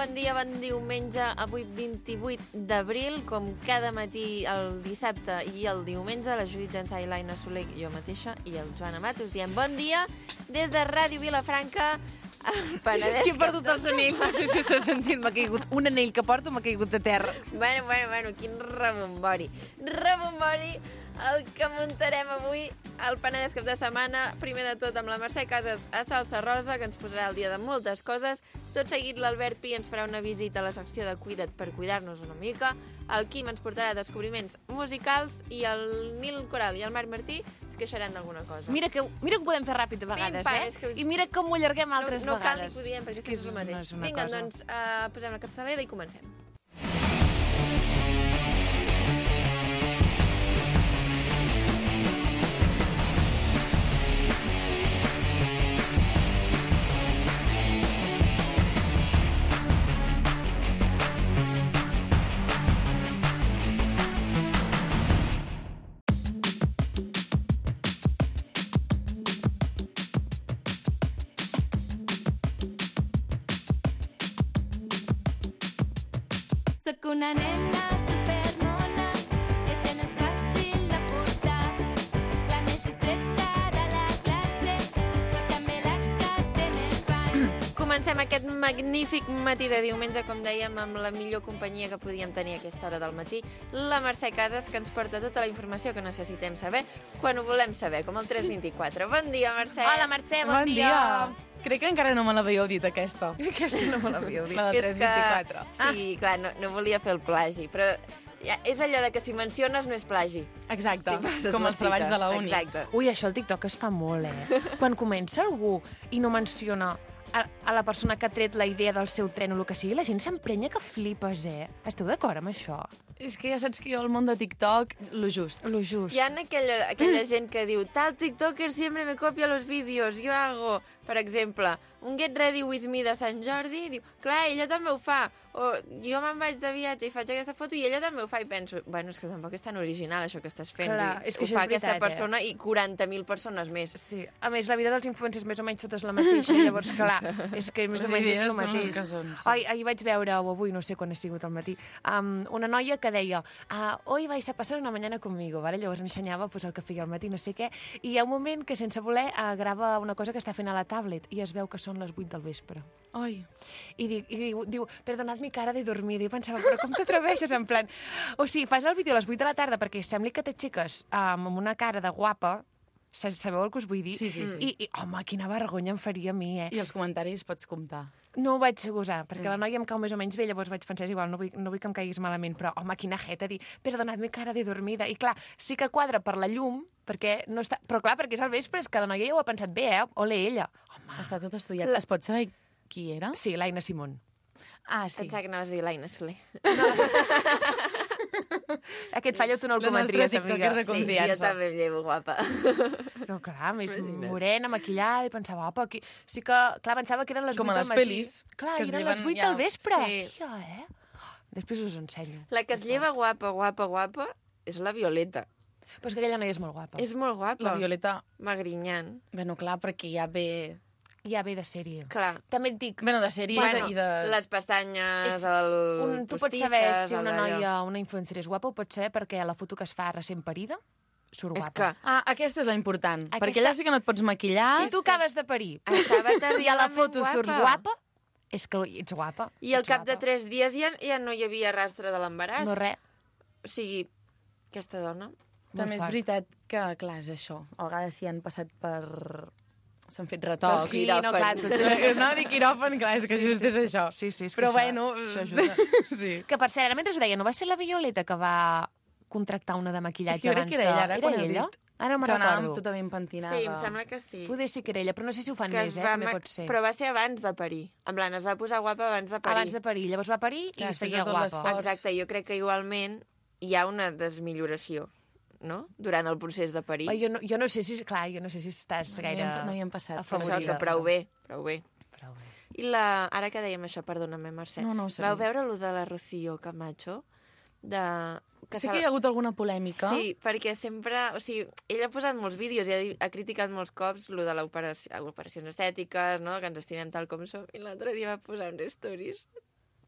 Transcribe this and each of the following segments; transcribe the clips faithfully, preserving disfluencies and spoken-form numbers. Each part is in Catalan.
bon dia, bon diumenge, avui vint-i-vuit d'abril, com cada matí el dissabte i el diumenge, la Judit Jansà i l'Aina Soler, jo mateixa, i el Joan Amat, us diem bon dia des de Ràdio Vilafranca, al Penedès. És que he perdut els anells, no sé si s'ha sentit, m'ha caigut un anell que porto, m'ha caigut a terra. Bueno, bueno, bueno, quin rebombori. Rebombori, el que muntarem avui al Penedès cap de setmana, primer de tot amb la Mercè Casas a Salsa Rosa, que ens posarà al dia de moltes coses. Tot seguit l'Albert Pi ens farà una visita a la secció de Cuida't per cuidar-nos una mica. El Quim ens portarà descobriments musicals i el Nil Coral i el Marc Martí es queixaran d'alguna cosa. Mira que, mira que ho podem fer ràpid a vegades, Pim, pa, eh? És que us... I mira com ho allarguem altres no, no vegades. No cal que ho diem, perquè és, que és el mateix. No és Vinga, cosa. doncs, uh, posem la capçalera i comencem. Soc una nena supermona, que ja no és fàcil de portar. La més distreta de la classe, però també la que té més fans. Comencem aquest magnífic matí de diumenge, com dèiem, amb la millor companyia que podíem tenir a aquesta hora del matí, la Mercè Casas, que ens porta tota la informació que necessitem saber quan ho volem saber, com el tres vint-i-quatre. Bon dia, Mercè! Hola, Mercè, bon, Bon dia. dia. Crec que encara no me l'havíeu dit, aquesta. Aquesta no me l'havíeu dit. La de És tres vint-i-quatre. Que... Sí, clar, no, no volia fer el plagi, però ja, és allò de que si menciones no és plagi. Exacte, Si passes com la els treballs cita. de la uni. Exacte. Ui, això al TikTok es fa molt, eh? Quan comença algú i no menciona a, a la persona que ha tret la idea del seu tren o el que sigui, la gent s'emprenya que flipes, eh? Esteu d'acord amb això? És que ja saps que jo al món de TikTok, lo just. Lo just. Hi ha aquella, aquella gent que diu tal tiktoker siempre me copia los vídeos, yo hago, per exemple, un Get Ready With Me de Sant Jordi, diu, clar, ella també ho fa, o jo me'n vaig de viatge i faig aquesta foto i ella també ho fa, i penso, bueno, és que tampoc és tan original això que estàs fent. Clar, I és que ho això fa és veritat, aquesta persona eh? i quaranta mil persones més. Sí, a més, la vida dels influencers més o menys tota és la mateixa, llavors, clar, és que més o Les menys és idees el són les mateix. que són, sí. Ai, ahir vaig veure, o avui, no sé quan ha sigut al matí, um, una noia que deia ah, hoy vais a pasar una mañana conmigo, ¿vale? Llavors ensenyava pues, el que feia al matí, no sé què, i hi ha un moment que sense voler uh, grava una cosa que està fent a la tablet i es veu que són les vuit del vespre. Ai. I, di, i diu, diu, perdonad mi cara de dormir. I jo pensava, però com t'atreveixes? En plan, o sigui, fas el vídeo a les vuit de la tarda perquè sembli que t'aixeques um, amb una cara de guapa, sabeu el que us vull dir? Sí, sí, sí. I, i home, quina vergonya em faria a mi, eh? I els comentaris pots comptar. No ho vaig gosar, perquè la noia em cau més o menys bé, llavors vaig pensar, és igual, no vull, no vull que em caiguis malament, però, home, quina jeta, dir, perdonad mi cara de dormida. I clar, sí que quadra per la llum, perquè no està... Però clar, perquè és al vespre, és que la noia ja ho ha pensat bé, eh? Ole ella. Home. Està tot estudiat. Es pot saber qui era? Sí, l'Aina Simón. Ah, sí. Pensava que anaves a dir l'Aina Soler. Aquest fallo tu no el La nostra cometries, amiga. tiktoker de Sí, confiança. jo també em llevo guapa. No, clar, més Imagina't. morena, maquillada, i pensava, opa, aquí... Sí que, clar, pensava que eren les Com vuit a del les matí. pel·lis, Clar, que es eren lleven les vuit ja. del vespre. Sí. Tia, eh? Després us ho ensenyo. La que es lleva guapa, guapa, guapa, és la Violeta. Però és que aquella noia és molt guapa. És molt guapa. La Violeta... Magrinyant. Bueno, clar, perquè ja ve... Ja ve de sèrie. Clar. També et dic, Bueno, de sèrie Bueno, i de... les pestanyes, És el un, tu pots postisses, saber si una el d'allò. noia, una influencer és guapa, ho pots saber perquè a la foto que es fa recent parida surt És guapa. que Ah, aquesta és la important. Aquesta- Perquè allà sí que no et pots maquillar. Si tu acabes de parir estava i a la terriblement foto surts guapa, és que ets guapa. I al ets cap de guapa. tres dies ja, ja no hi havia rastre de l'embaràs. No res. O sigui, aquesta dona... També és fort. veritat que, clar, és això. A vegades s'hi han passat per... S'han fet retocs. Sí, quiròfan. no, clar, tot és... No dic quiròfan, clar, és que Sí, just sí, és això. sí, sí, és que Però això- bueno... això ajuda. sí. Que, per cert, ara mentre ho deia, no va ser la Violeta que va contractar una de maquillatge És que jo crec abans que era ella, ara de... quan heu ella? dit Ara no me'n que anava recordo. totalment pentinada. Sí, em sembla que sí. Poder sí que era ella, però no sé si ho fan Que més, es eh? va També ma- pot ser. Però va ser abans de parir. En plan, es va posar guapa abans de parir. Abans de parir. Llavors va parir i Clar, després seguia de tot guapa. l'esforç. Exacte, jo crec que igualment hi ha una desmilloració, no?, durant el procés de parir. Oi, jo, no, jo no sé si, clar, jo no sé si estàs No hi gaire... hem- no hi hem passat. Per això afavorida. que prou bé, prou bé. Prou bé. I la... ara que dèiem això, perdona'm, Mercè. No, no, Vau veure allò de la Rocío Camacho? De... Que sé que hi ha hagut alguna polèmica. Sí, perquè sempre... O sigui, ella ha posat molts vídeos i ha, di- ha criticat molts cops lo de l'operació, operacions estètiques, no?, que ens estimem tal com som. I l'altre dia va posar uns stories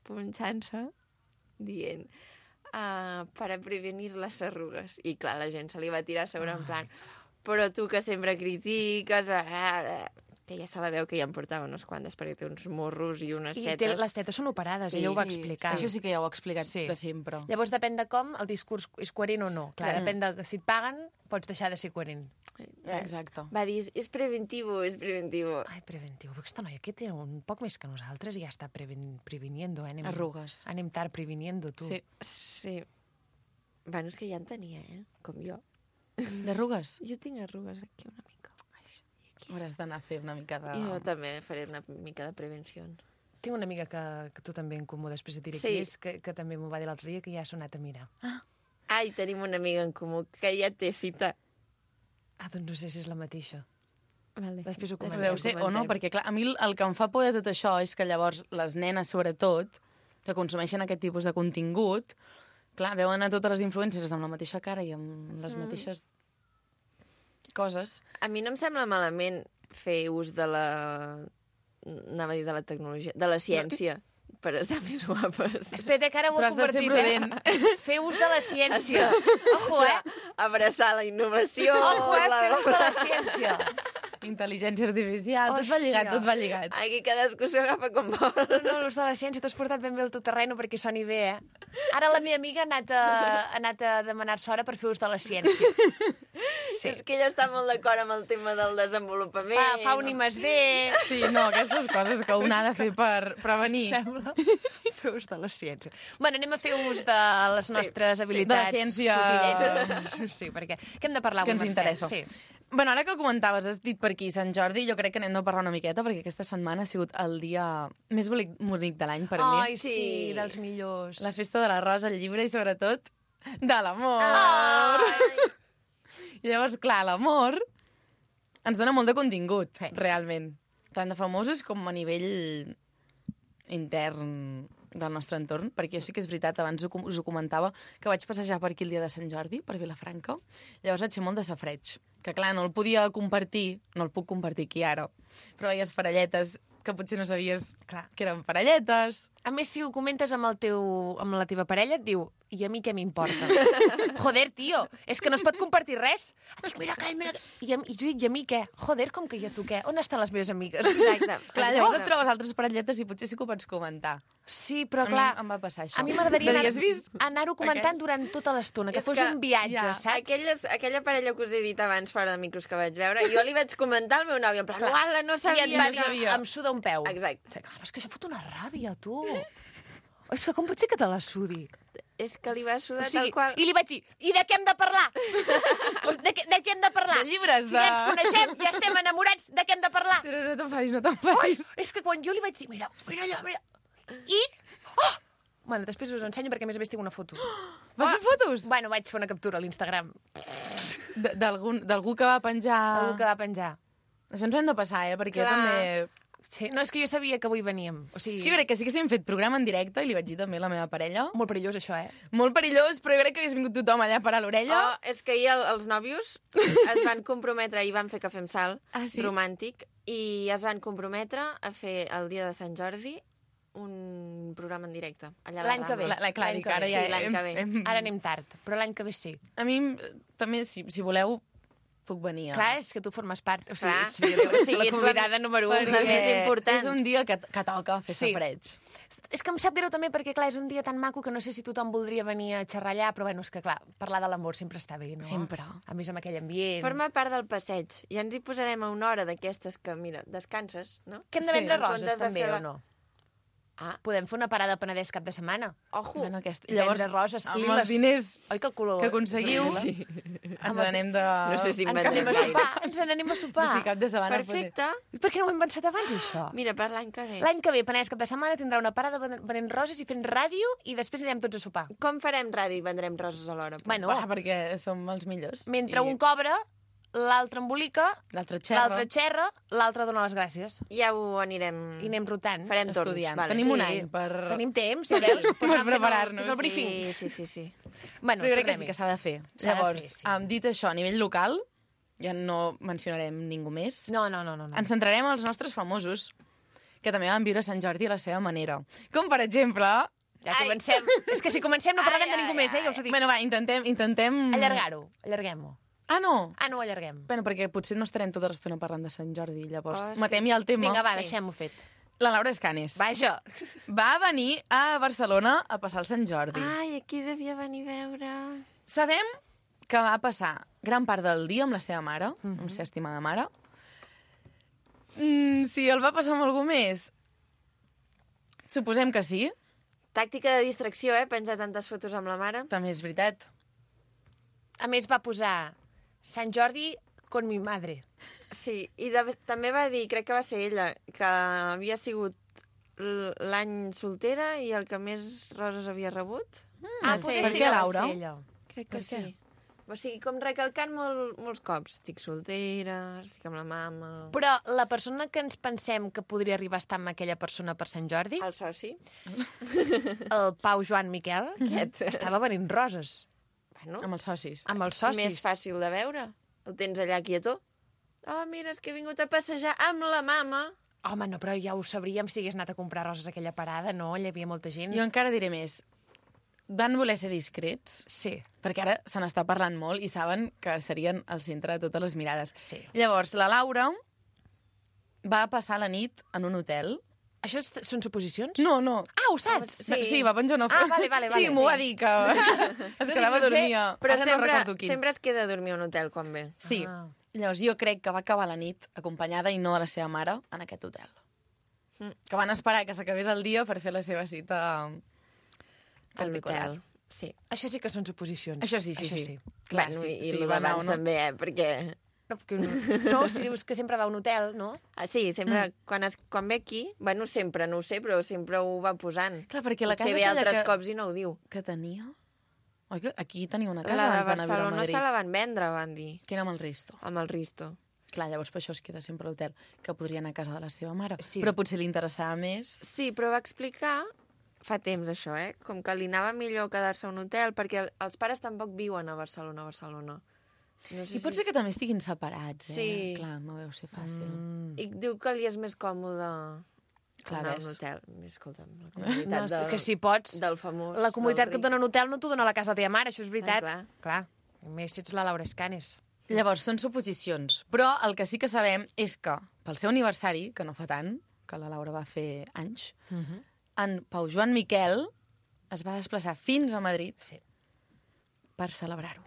punxant-se, dient uh, para prevenir les arrugues. I clar, la gent se li va tirar a sobre en plan però tu que sempre critiques... Que ja se la veu que ja em portava unes quantes, perquè té uns morros i unes I tetes. té, les tetes són operades, Sí, ella ho va Sí, explicar. Això sí que ja ho ha explicat Sí. de sempre. Llavors depèn de com el discurs és coherent o no. Clar, Clar. depèn de si et paguen, pots deixar de ser coherent. Exacte. Va dir, és preventivo, és preventivo. Ai, preventiu. Però aquesta noia que té un poc més que nosaltres i ja està preven previniendo, eh? Anem, Arrugues. Anem tard previniendo, tu. Sí. Sí. Bueno, és que ja en tenia, eh? Com jo. D'arrugues? Jo tinc arrugues aquí una mica. Hauràs d'anar a fer una mica de... Jo també faré una mica de prevenció. Tinc una amiga que, que tu també en comú, després et diré Sí. qui és, que, que també m'ho va dir l'altre dia, que ja ha sonat a mirar. Ai, tenim una amiga en comú que ja té cita. Ah, doncs no sé si és la mateixa. Vale. Després ho Després comentem. Deu ser, o no? comentem. Perquè, clar, a mi el, el que em fa por de tot això és que llavors les nenes, sobretot, que consumeixen aquest tipus de contingut, clar, veuen a totes les influencers amb la mateixa cara i amb les mm. mateixes coses. A mi no em sembla malament fer ús de la... Anava a dir de la tecnologia, de la ciència, per estar més guapes. Espera, que ara m'ho he Però has de ser convertit, eh? Fer ús de la ciència. Ojo, eh? Abraçar la innovació. Ojo, eh? la- Fer ús de la ciència. Intel·ligència artificial, tot va Hòstia. lligat, tot va lligat. Aquí cadascú s'ho agafa com vol. No, no, l'ús de la ciència t'has portat ben bé el teu terreny perquè soni bé, eh? Ara la meva amiga ha anat a, ha anat a demanar-se hora per fer ús de la ciència. Sí. És que ella està molt d'acord amb el tema del desenvolupament. Fa, fa un I més D. Sí, no, aquestes coses que un ha de fer per prevenir. Sembla. Fer ús de la ciència. Bueno, anem a fer ús de les nostres de habilitats. la ciència. quotidianes. Sí, perquè què hem de parlar Que avui, ens Mercè? interessa. Sí. Bueno, ara que ho comentaves, has dit per aquí Sant Jordi, jo crec que n'hem de parlar una miqueta, perquè aquesta setmana ha sigut el dia més bonic, bonic de l'any per mi. Ai, sí, Sí. dels millors. La festa de la rosa, el llibre i, sobretot, de l'amor. Ai. I llavors, clar, l'amor ens dona molt de contingut, Sí. realment. Tant de famosos com a nivell intern del nostre entorn, perquè jo sí que és veritat, abans ho com- us ho comentava, que vaig passejar per aquí el dia de Sant Jordi, per Vilafranca, llavors vaig fer molt de safreig, que clar, no el podia compartir, no el puc compartir aquí ara, però veies parelletes que potser no sabies Clar. que eren parelletes. A més, si ho comentes amb, el teu, amb la teva parella, et diu, i a mi què m'importa? Joder, tio, és que no es pot compartir res. Et dic, mira aquell, mira aquell. I, a, I jo dic, i a mi què? Joder, com que i a tu què? On estan les meves amigues? Exacte. Clar, llavors et trobes altres parelletes i potser sí que ho pots comentar. Sí, però A mi clar... em va passar això. A mi m'agradaria De anar- dir, has vist anar-ho comentant aquests? durant tota l'estona, que És fos que un viatge, ja, saps? Aquelles, aquella parella que us he dit abans fora de micros que vaig veure, jo li vaig comentar al meu nòvio, en plan, uala, no I sabia. et va que-" dir, sabia. em suda un peu. Exacte. Sí, clar, però és que això fot una ràbia, tu. És que com pot ser que te la sudi? És que li va sudar O sigui, tal qual. I li vaig dir, i de què hem de parlar? de, què, de què hem de parlar? De llibres, Si ja ens de- coneixem, ja estem enamorats, de què hem de parlar? Sí, no, no t'enfadis, no t'enfadis. És que quan jo li vaig dir, mira, mira allò, mira... I... Oh! Bueno, després us ho ensenyo perquè a més a més tinc una foto. Vas fer fotos? Bueno, vaig fer una captura a l'Instagram. D- D'algun- D'algú que va penjar... Algú que va penjar. Això ens ho hem de passar, eh? Perquè jo Clar. també... Sí. No, és que jo sabia que avui veníem. O sigui, És que jo crec que sí que s'hem fet programa en directe i li vaig dir també a la meva parella. molt perillós, això, eh? Molt perillós, però jo crec que hagués vingut tothom allà a parar l'orella. Oh, és que ahir el, els nòvios es van comprometre, i van fer Cafè amb Sal, Ah, sí? romàntic, i es van comprometre a fer el dia de Sant Jordi un programa en directe. Allà a la L'any que ve. Rambla. La, la, clar, L'any dic, que ara ve. ja Sí, l'any hem, que ve. hem... Ara anem tard, però l'any que ve sí. A mi, eh, també, si, si voleu, puc venir. a- Clar, és que tu formes part. O sigui, Clar. sí, O sigui, la ets la- convidada número un. la Perquè més important. és un dia que, que toca fer Sí. safreig. És que em sap greu també perquè, clar, és un dia tan maco que no sé si tothom voldria venir a xerrar allà, però bueno, és que, clar, parlar de l'amor sempre està bé, no? Sempre. A més, amb aquell ambient. Forma part del passeig. Ja ens hi posarem a una hora d'aquestes que, mira, descanses, no? Que hem de Sí. vendre En roses, comptes de també, fer la- o no? Ah, Podem fer una parada a Penedès cap de setmana. ojo. Bueno, aquest... I vendre roses, amb liles. els diners Oi que el color... que aconseguiu, és sí. lila? ens n'anem de... No sé si Ens Vendrem n'anem a gaire. sopar, ens n'anem a sopar. Sí, cap de setmana. Perfecte. I per què no ho hem pensat abans, això? Mira, per l'any que ve. L'any que ve, Penedès cap de setmana, tindrà una parada ven- venent roses i fent ràdio i després anirem tots a sopar. Com farem ràdio i vendrem roses alhora? Bueno, Va, perquè som els millors. mentre I un cobra, l'altre embolica, L'altre xerra. l'altre xerra, l'altre dona les gràcies. Ja ho anirem... I anem rotant. Farem torns. estudiant. Vale. Tenim Sí. un any per... Tenim temps, si veus? Per anar fent el- preparar-nos. fes el briefing. Sí, sí, sí, sí. Bueno, Però jo crec que sí tornem-hi. que s'ha de fer. S'ha de Llavors, fer, sí. hem dit això, a nivell local, ja no mencionarem ningú més. No, no, no, no. no. Ens centrarem als nostres famosos, que també van viure Sant Jordi a la seva manera. Com, per exemple... Ja comencem. És que si comencem no parlarem Ai, de ningú ai, més, eh? Ja us ho dic. Bueno, va, intentem... intentem... Allargar-ho, allarguem-ho. Ah, no? Ah, no, ho allarguem. Bueno, perquè potser no estarem tota l'estona parlant de Sant Jordi, llavors Oh, és matem ja el tema. Vinga, va, Sí. deixem-ho fet. La Laura Escanes Vaja. va venir a Barcelona a passar el Sant Jordi. Ai, aquí devia venir a veure... Sabem que va passar gran part del dia amb la seva mare, Mhm. amb la seva estimada mare. Mm, si el va passar amb algú més, suposem que sí, Tàctica de distracció, eh? Penjar tantes fotos amb la mare. també és veritat. A més, va posar Sant Jordi con mi madre. Sí, i de, també va dir, crec que va ser ella, que havia sigut l- l'any soltera i el que més roses havia rebut. Ah, sí, potser per sí què, que va Laura? ser ella. Crec Per que què? sí. O sigui, com recalcant molt, molts cops. Estic soltera, estic amb la mama... Però la persona que ens pensem que podria arribar a estar amb aquella persona per Sant Jordi, El soci? el Pau Joan Miquel, Aquest. estava venint roses Bueno, Amb els socis. amb els socis. més fàcil de veure. El tens allà quietó. Oh, mira, és que he vingut a passejar amb la mama. Home, no, però ja ho sabríem si hagués anat a comprar roses a aquella parada, no? Allà hi havia molta gent. Jo encara diré més. Van voler ser discrets, Sí, perquè ara se n'està parlant molt i saben que serien el centre de totes les mirades. sí. Llavors, la Laura va passar la nit en un hotel. Això és, són suposicions? No, no. Ah, ho saps? Sí. Sí, va penjar una Ah, foto. vale, vale, Sí, vale, m'ho sí. va dir, que es No quedava a dic, no sé, dormir. a- Però Ara no sempre, recordo quin. sempre es queda a dormir a un hotel quan ve. Sí. Ah. Llavors jo crec que va acabar la nit acompanyada i no de la seva mare en aquest hotel. Mm. Que van esperar que s'acabés el dia per fer la seva cita A particular. l'hotel. Sí. Això sí que són suposicions. Això sí, sí, Això sí. Clar, Clar, bueno, sí, i, sí, i el va anar d'abans o no. també, eh? Perquè... No, perquè un... no, si dius que sempre va a un hotel, no? Ah, sí, sempre, mm. quan, es, quan ve aquí... Bueno, sempre, no ho sé, però sempre ho va posant. Clar, perquè la casa Potser ve aquella altres que, cops i no ho diu. que tenia... Oi que aquí tenia una La casa de abans d'anar a viure a Barcelona Madrid. se la van vendre, van dir, Que era amb el Risto. amb el Risto. Clar, llavors per això es queda sempre a l'hotel, que podria anar a casa de la seva mare. Sí. Però potser li interessava més... Sí, però va explicar fa temps, això, eh? Com que li anava millor quedar-se a un hotel, perquè el- els pares tampoc viuen a Barcelona, a Barcelona. No sé I pot ser que també estiguin separats, eh? Sí. Clar, no deu ser fàcil. Mm. I diu que li és més còmode Clar, anar a ves. un hotel. Escolta'm, la comoditat No, sé, del, que si pots... del famós... La comoditat que del et dona un hotel no t'ho dona la casa de la teva mare, això és veritat. Ah, clar. clar. A més, si ets la Laura Escanes. Llavors, són suposicions. Però el que sí que sabem és que pel seu aniversari, que no fa tant, que la Laura va fer anys, Uh -huh. en Pau Joan Miquel es va desplaçar fins a Madrid Sí. per celebrar-ho.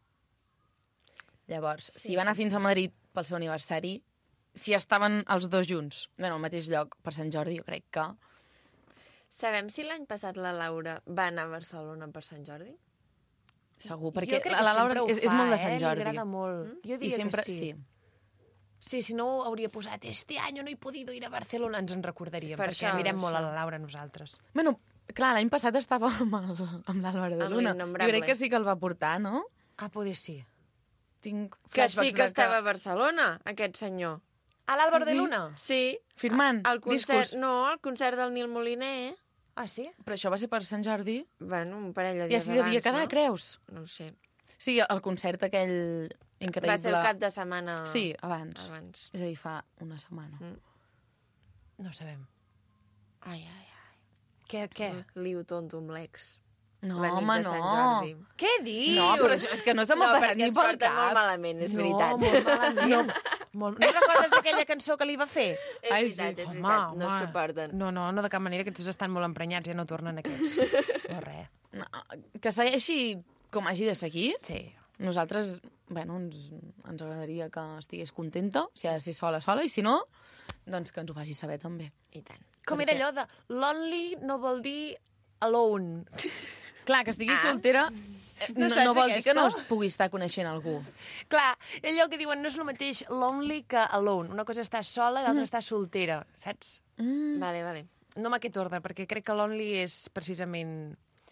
Llavors, Sí, si va anar sí, fins a Madrid pel seu aniversari, si estaven els dos junts, bueno, al mateix lloc, per Sant Jordi, jo crec que... Sabem si l'any passat la Laura va anar a Barcelona per Sant Jordi? Segur, Jo perquè crec la, que la Laura sempre ho és, és fa, molt de eh? Sant Jordi. Li agrada molt. Mm? Jo I diria sempre, que sí. sí. Sí, si no hauria posat este año no he podido ir a Barcelona, ens en recordaríem, Per perquè això, mirem per molt a això. la Laura nosaltres. Bueno, clar, l'any passat estava amb el- amb l'Àlvaro de Amb Luna. Jo l'innombrable. crec que sí que el va portar, no? Ah, poder sí. Tinc Que flashbacks sí que de estava a Barcelona, aquest senyor. A l'Àlvaro Sí? de Luna? Sí. Firmant, El concert, discos. no, el concert del Nil Moliner. Ah, sí? Però això va ser per Sant Jordi. Bueno, un parell de Ja dies s'hi devia abans, quedar, no? creus? No ho sé. Sí, el concert aquell increïble... Va ser el cap de setmana Sí, abans. abans. És a dir, fa una setmana. Mm. No ho sabem. Ai, ai, ai. Què, què? Liu tonto amb l'ex. No, la nit home, de Sant no. Jordi. Què dius? No, però això és que no se m'ha No, passat perquè ni es pel porten molt cap. malament, és veritat. No, molt malament. No, molt... no recordes aquella cançó que li va fer? És Ai, veritat, sí. és veritat. No es suporten. No, no, no de cap manera, que tots estan molt emprenyats, ja no tornen aquests. No, res. No, que segueixi com hagi de seguir. Sí. Nosaltres, bueno, ens, ens agradaria que estigués contenta, si ha de ser sola, sola, i si no, doncs que ens ho faci saber també. I tant. Com Per era què? allò de lonely no vol dir alone. Clar, que estigui Ah. soltera eh, No no, saps no vol dir que aquesta? no es pugui estar coneixent algú. Clar, allò que diuen no és el mateix lonely que alone. Una cosa és estar sola i l'altra mm. estar soltera, saps? Mm. Vale, vale. No amb aquest ordre, perquè crec que lonely és precisament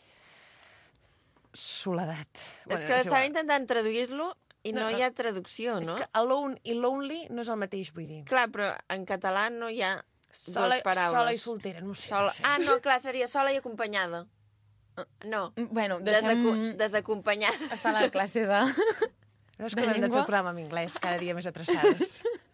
soledat. És que estava intentant traduir-lo i no, No, no. hi ha traducció, És no? que alone i lonely no és el mateix, vull dir. Clar, però en català no hi ha Sola, dues paraules. sola i soltera, no ho sé. Sola... No sé. Ah, no, clar, seria sola i acompanyada. No, Bueno, deixem Desaco desacompanyada. estar a la classe de... No és de que l'hem de fer llengua. el programa en anglès, cada dia més atrasades.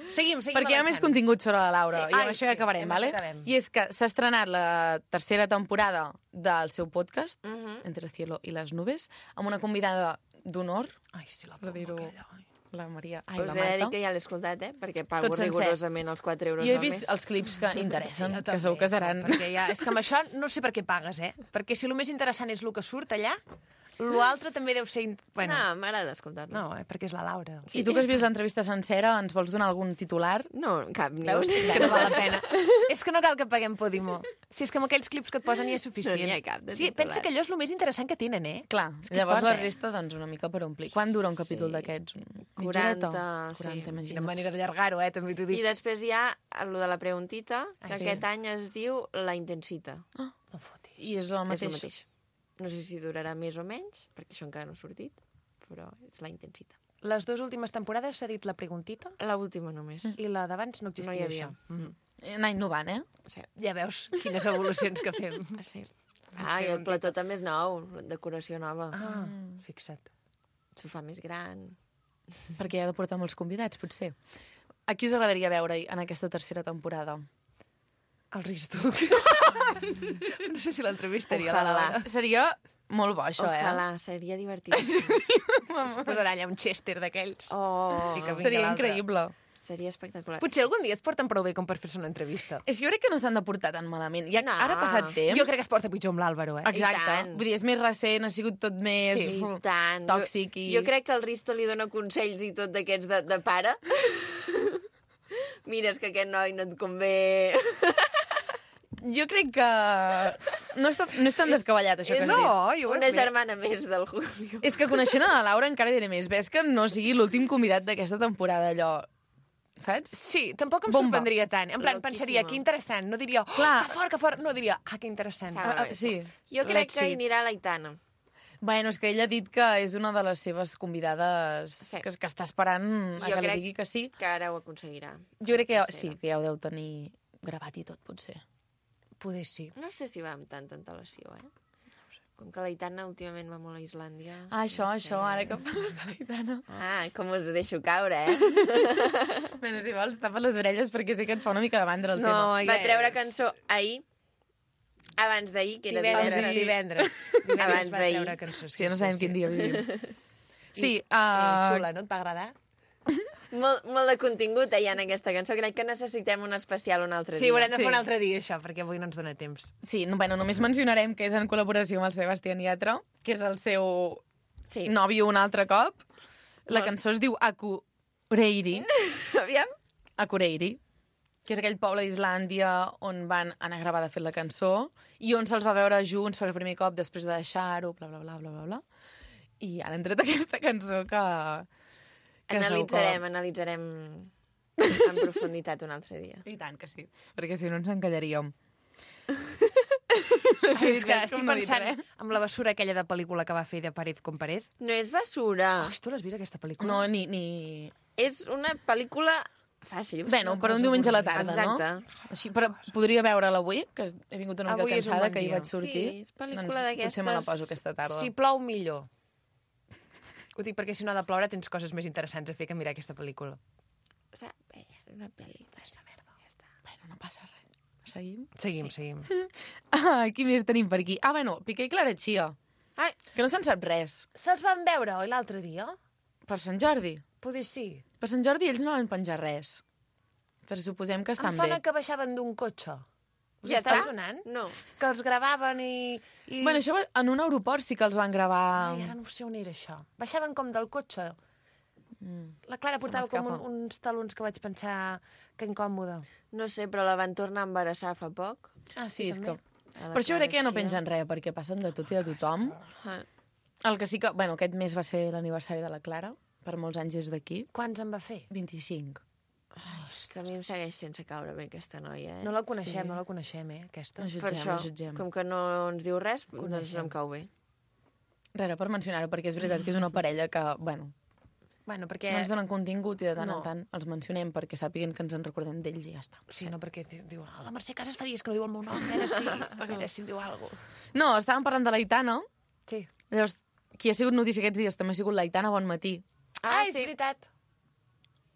Seguim, seguim Perquè hi ha més avançant. contingut sobre la Laura, Sí. i amb Ai, això sí, ja acabarem, amb vale? això acabem. I és que s'ha estrenat la tercera temporada del seu podcast, Mhm. Entre el cielo i les nubes, amb una convidada d'honor, Ai, sí, la per dir-ho, pomo aquella. ai. la Maria... Ai, Us la he de dir Marta. que ja l'he escoltat, eh? Perquè pago Tot sencer. rigorosament els quatre euros Jo he al vist mes. els clips que interessen, Jo que segur que seran... Perquè ja, és que amb això no sé per què pagues, eh? Perquè si el més interessant és el que surt allà, l'altre també deu ser... in- Bueno, No, m'agrada escoltar-lo. no, eh? perquè és la Laura. I tu que has vist l'entrevista sencera, ens vols donar algun titular? No, cap ni Veus? un. És que no val la pena. És que no cal que paguem Podimo. Si és que amb aquells clips que et posen ja és suficient. No n'hi ha cap de sí, titular. pensa que allò és el més interessant que tenen, eh? Clar, És que és llavors fort, la eh? resta, doncs, una mica per omplir. Quan dura un capítol Sí. d'aquests? Mitja quaranta, horeta? sí. quaranta, Quina imagina't. manera d'allargar-ho, eh? També t'ho I dic. després hi ha el de la preguntita, que Ah, sí? aquest any es diu La Intensita. No fotis. I és el És mateix. el mateix. No sé si durarà més o menys, perquè això encara no ha sortit, però és La Intensita. Les dues últimes temporades s'ha dit la preguntita La última només. i la d'abans no existia No hi havia. això. Mm. Anar innovant, eh? Sí. Ja veus quines evolucions que fem. Ah, sí. Ah, i el plató també és nou, decoració nova. Ah, fixa't. Sofà més gran. Perquè ha de portar molts convidats, potser. A qui us agradaria veure en aquesta tercera temporada? El Ristuc. No sé si l'entrevistaria la Ojalà. Laura. Seria molt bo, això, Ojalà, seria divertit. Es posarà allà un Chester d'aquells. Oh, I que eh? vinga Seria l'altre. increïble. seria espectacular. Potser algun dia es porten prou bé com per fer-se una entrevista. És que jo crec que no s'han de portar tan malament. Ja, No. Ara ha passat temps... Jo crec que es porta pitjor amb l'Àlvaro, eh? Exacte. I tant. Vull dir, és més recent, ha sigut tot més Sí, i tant. tòxic Jo, i... jo crec que el Risto li dona consells i tot d'aquests de, de pare. Mira, és que aquest noi no et convé. Jo crec que no és, tot, no és tan descabellat, això que has no, dit. jo ho Una he fet. germana més del Julio. És que coneixent a la Laura encara diré més. Ves que no sigui l'últim convidat d'aquesta temporada, allò... Saps? Sí, tampoc em Bomba. sorprendria tant. En plan, Loquíssima. pensaria, que interessant. No diria, oh, Clar. que fort, que fort. No diria, ah, que interessant. Saps? Ah, ah, sí. Jo crec Let's que see. hi anirà l'Aitana. Bueno, és que ella ha dit que és una de les seves convidades Sí. que, que està esperant a Jo que li crec- digui que sí. Que ara ho aconseguirà. Jo crec que ja, Tercera. sí, que ja ho deu tenir gravat i tot, potser. Poder sí. No sé si va amb tanta antelació, eh? Com que l'Aitana últimament va molt a Islàndia. Ah, això, no això, sé. ara que parles de l'Aitana. Ah, com us ho deixo caure, eh? Bueno, si vols, tapa les orelles perquè sé que et fa una mica de mandra el No, tema. ja Va treure és. cançó ahir, abans d'ahir, que era Divendres, divendres. divendres. Divendres Abans va d'ahir. treure cançó. Sí, no sabem quin dia vivim. Sí, Eh, uh, xula, no et va agradar? Molt, molt de contingut eh, hi ha en aquesta cançó. Crec que necessitem un especial un altre Sí, dia. ho haurem de fer Sí. un altre dia, això, perquè avui no ens dona temps. sí, no, bueno, només mencionarem que és en col·laboració amb el Sebastián Yatra, que és el seu Sí. nòvio un altre cop. La cançó es diu Akureyri. Aviam. Akureyri, que és aquell poble d'Islàndia on van anar a gravar de fet la cançó i on se'ls va veure junts per primer cop després de deixar-ho, bla, bla, bla, bla, bla, bla. I han tret aquesta cançó que... que segur que- Analitzarem, analitzarem en profunditat un altre dia. I tant que sí, perquè si no ens encallaríem. Sí, és que ves estic com no he dit pensant res. amb la bessura aquella de pel·lícula que va fer de Pared con Pared. No és basura. Oh, tu l'has vist, aquesta pel·lícula? No, ni... ni... És una pel·lícula fàcil. Bueno, una per un cosa diumenge a la avorrida. tarda, Exacte. no? Així, però podria veure-la avui, que he vingut una mica Avui és un cansada, bon que hi dia. vaig sortir. Sí, és pel·lícula doncs, d'aquestes- Potser me la poso aquesta tarda. Si plou, millor. Ho dic perquè si no ha de ploure tens coses més interessants a fer que mirar aquesta pel·lícula. Està bé, és una pel·li. Basta merda. Ja està. Bueno, no passa res. Seguim? Seguim, seguim. Ah, qui més tenim per aquí? Ah, bueno, Piqué i Clara Chia, Ai, que no se'n sap res. Se'ls van veure, oi, l'altre dia? Per Sant Jordi. Poder sí. Per Sant Jordi ells no van penjar res. Però suposem que Em estan sona bé. que baixaven d'un cotxe. Us ja està està? sonant? No. Que els gravaven i... i... Bueno, això va- en un aeroport sí que els van gravar... Ai, ara no sé on era això. Baixaven com del cotxe. Mm. La Clara portava com un, m'escapa. uns talons que vaig pensar que incòmode. No sé, però la van tornar a embarassar fa poc. Ah, Sí, és que... A la Per això crec que ja no Clara Chia. pengen res, perquè passen de tot i de tothom. Ah. El que sí que... Bueno, aquest mes va ser l'aniversari de la Clara. Per molts anys és d'aquí. Quants en va fer? vint-i-cinc. Ai, és que a mi em segueix sense caure bé aquesta noia, eh? No la coneixem, Sí. no la coneixem, eh, aquesta. No per jutgem, això, no jutgem. com que no ens diu res, doncs Coneixem. no em cau bé. Rara per mencionar-ho, perquè és veritat que és una parella que, bueno, Bueno, perquè... no ens donen contingut i de tant No. en tant els mencionem perquè sàpiguen que ens en recordem d'ells i ja està. Sí, no, perquè di- diu, oh, la Mercè Casas fa dies que no diu el meu nom, a veure si, a veure si em diu alguna cosa. No, estàvem parlant de l'Aitana. Sí. Llavors, qui ha sigut notícia aquests dies també ha sigut l'Aitana Bonmatí, Ah, Ah, és sí. veritat.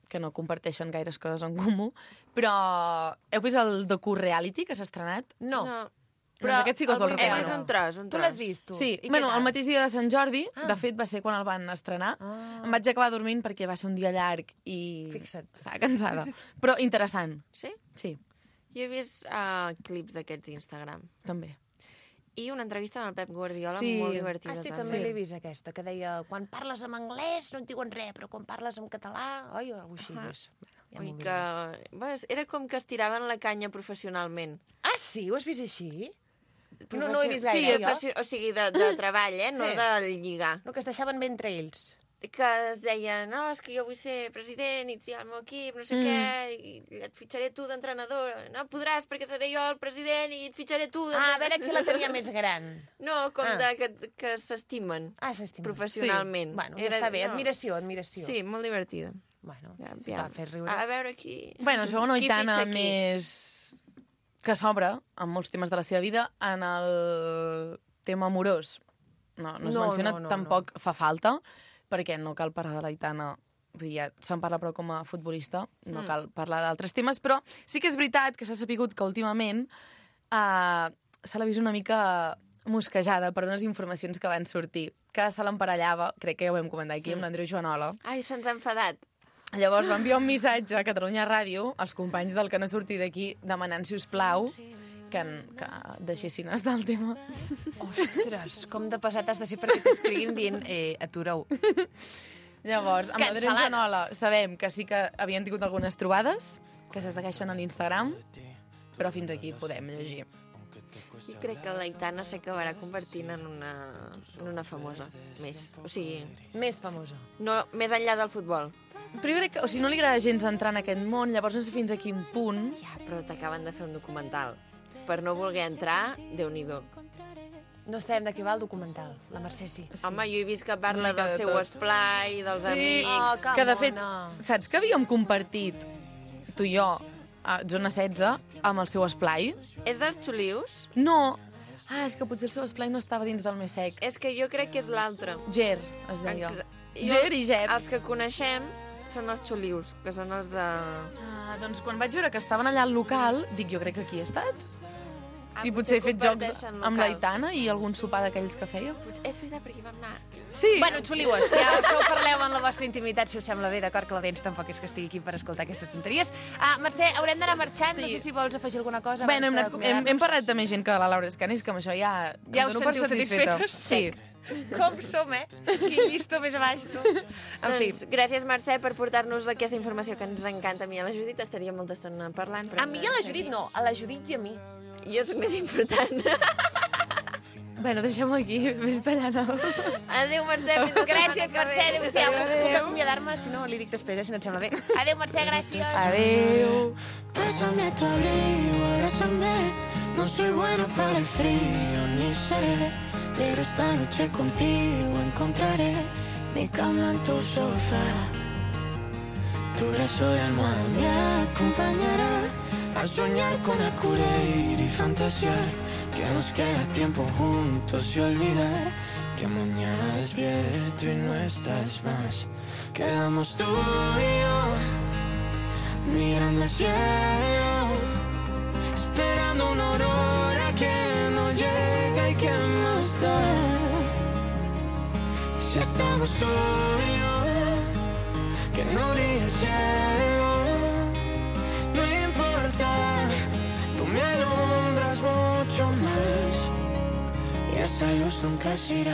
que no comparteixen gaires coses en comú, però heu vist el docu-reality que s'ha estrenat? No. no. Però doncs aquest sí que us el el vull He recomano. vist un tros, un Tu tros. l'has vist, tu? Sí, I bueno, què el tal? mateix dia de Sant Jordi, Ah. de fet va ser quan el van estrenar, Ah. em vaig acabar dormint perquè va ser un dia llarg i Fixa't. estava cansada. Però interessant, Sí? sí, Jo he vist uh, clips d'aquests d'Instagram. també. I una entrevista amb el Pep Guardiola Sí. molt divertida. Ah, sí, també. també l'he vist, aquesta, que deia quan parles en anglès no et diuen res, però quan parles en català... Oi, alguna cosa així. Ah. és. Ja Ui, m'ho que... Bueno, era com que estiraven la canya professionalment. Ah, sí? Ho has vist així? No, Professi- no ho he vist sí, gaire, jo. professi- o sigui, de, de treball, eh? No Eh. de lligar. No, que es deixaven bé entre ells. Que es deien, no, és que jo vull ser president i triar el meu equip, no sé Mm. què, i et fitxaré tu d'entrenador. No podràs perquè seré jo el president i et fitxaré tu Ah, a d'entrenador. veure qui la tenia més gran. No, com Ah. de que, que s'estimen Ah, s'estima. professionalment. Sí. Bueno, Era- està bé, no. admiració, admiració. Sí, molt divertida. Bueno, Ja, sí, ja. va fer riure. A veure qui... Bueno, això una Qui oitana fitxa qui? més que s'obre amb molts temes de la seva vida en el tema amorós. No, no es No, menciona, no, no, tampoc fa falta, perquè no cal parlar de l'Aitana. Vull dir, ja se'n parla però com a futbolista, no Mm. cal parlar d'altres temes, però sí que és veritat que s'ha sapigut que últimament uh, se l'ha vist una mica mosquejada per unes informacions que van sortir, que se l'emparellava, crec que ja ho vam comentar aquí, amb l'Andreu Joanola. Ai, se'ns ha enfadat. Llavors va enviar un missatge a Catalunya Ràdio als companys del que no sortir d'aquí demanant, si us plau, que, que deixessin estar el tema. Ostres, com de pesat has de ser perquè t'escriguin dient eh, atureu. Llavors, amb l'Adrià Cancel·lada. Janola sabem que sí que havien tingut algunes trobades, que se segueixen a l'Instagram, però fins aquí podem llegir. Jo crec que l'Aitana s'acabarà convertint en una, en una famosa, més. O sigui, Més famosa. no, més enllà del futbol. Però jo crec que, o sigui, no li agrada gens entrar en aquest món, llavors no sé fins a quin punt. Ja, però t'acaben de fer un documental. Per no voler entrar, Déu-n'hi-do. No sabem de què va el documental, la Mercè sí. Sí. Home, jo he vist que parla Una mica del de seu tot. esplai, dels Sí. amics... Ah, que Que, de fet, mona. saps que havíem compartit, tu i jo, a Zona setze, amb el seu esplai? És dels xulius? No. Ah, és que potser el seu esplai no estava dins del més sec. És que jo crec que és l'altre. Ger, es deia. Exa- Ger i Jep. Els que coneixem són els xulius, que són els de... Ah, doncs quan vaig veure que estaven allà al local, dic, jo crec que aquí he estat. Ah, I potser he fet jocs comparteixen amb local. l'Aitana i algun sopar d'aquells que feia. Potser- És veritat, perquè hi vam anar. Sí. Bueno, xuliues, ja això ho parleu en la vostra intimitat, si us sembla bé, d'acord, que la Dents tampoc és que estigui aquí per escoltar aquestes tonteries. Ah, Mercè, haurem d'anar marxant, Sí. no sé si vols afegir alguna cosa Bueno, hem, abans anat, de hem, hem acomiadar-nos. parlat de més gent que de la Laura Escanis, que amb això ja, Ja em us dono per sentiu satisfeta. satisfetes? Sí. Com som, eh? Qui llisto més baix, tu. En fi. Doncs gràcies, Mercè, per portar-nos aquesta informació que ens encanta. A mi i a la Judit estaria molta estona parlant. Però A mi i a la Judit no, a la Judit i a mi. Jo sóc més important. Bueno, deixem-ho aquí, vés tallant el... Adéu, Mercè. Fins la Gràcies, setmana que Mercè, ve. adéu-siau. Adéu. Puc acomiadar-me, si no, li dic després, eh, si no et sembla bé. Adéu, Mercè, gràcies. Adéu. Pásame tu abrigo, abrázame. No soy bueno para el frío, ni seré. Pero esta noche contigo encontraré mi cama en tu sofá. Tu brazo de almohada me acompañará a soñar con acudir y fantasear que nos queda tiempo juntos y olvidar que mañana despierto y no estás más. Quedamos tú y yo mirando el cielo, esperando una aurora que no llega y que más da. Si estamos tú y yo, que no brilla el cielo, no importa, tú me alumbras mucho más y esa luz nunca se irá.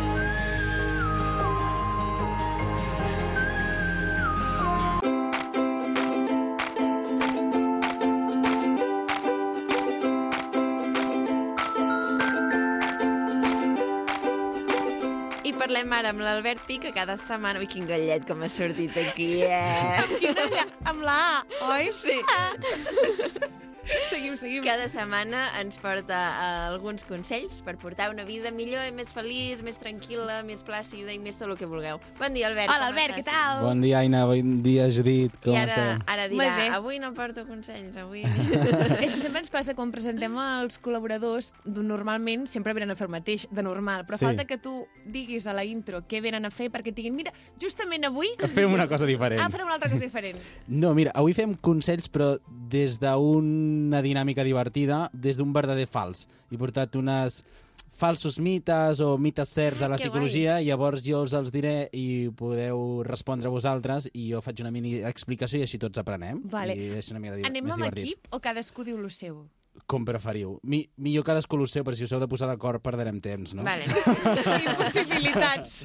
I parlem ara amb l'Albert Pi, que cada setmana... Ui, quin gallet que m'ha sortit aquí, eh? Amb la A, oi? Sí. Seguim, seguim. Cada setmana ens porta uh, alguns consells per portar una vida millor i més feliç, més tranquil·la, més plàcida i més tot el que vulgueu. Bon dia, Albert. Hola, com Albert, què estàs? tal? Bon dia, Aina. Bon dia, Judit. Com I ara, esteu? ara Molt dirà, bé. avui no porto consells, avui... És que sempre ens passa, quan presentem els col·laboradors, normalment sempre venen a fer el mateix, de normal, però Sí. falta que tu diguis a la intro què venen a fer perquè et diguin, mira, justament avui Fem una cosa diferent. ah, farem una altra cosa diferent. No, mira, avui fem consells, però des d'una dinàmica divertida, des d'un verdader fals. He portat unes falsos mites o mites certs de la Que psicologia, i llavors jo us els diré i podeu respondre vosaltres i jo faig una mini explicació i així tots aprenem. Vale. I és una mica di Anem més amb divertit. equip o cadascú diu lo seu? Com preferiu. Mi, millor cadascú ho seu, però si us heu de posar d'acord perdrem temps, no? Vale. Impossibilitats.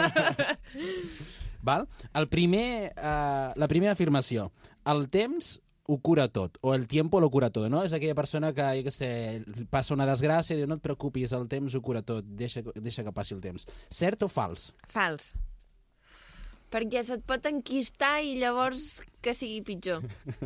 Val? El primer, uh, la primera afirmació. El temps ho cura tot, o el tiempo lo cura tot, no? És aquella persona que, jo què sé, passa una desgràcia i diu, no et preocupis, el temps ho cura tot, deixa, deixa que passi el temps. Cert o fals? Fals. Perquè se't pot enquistar i llavors que sigui pitjor.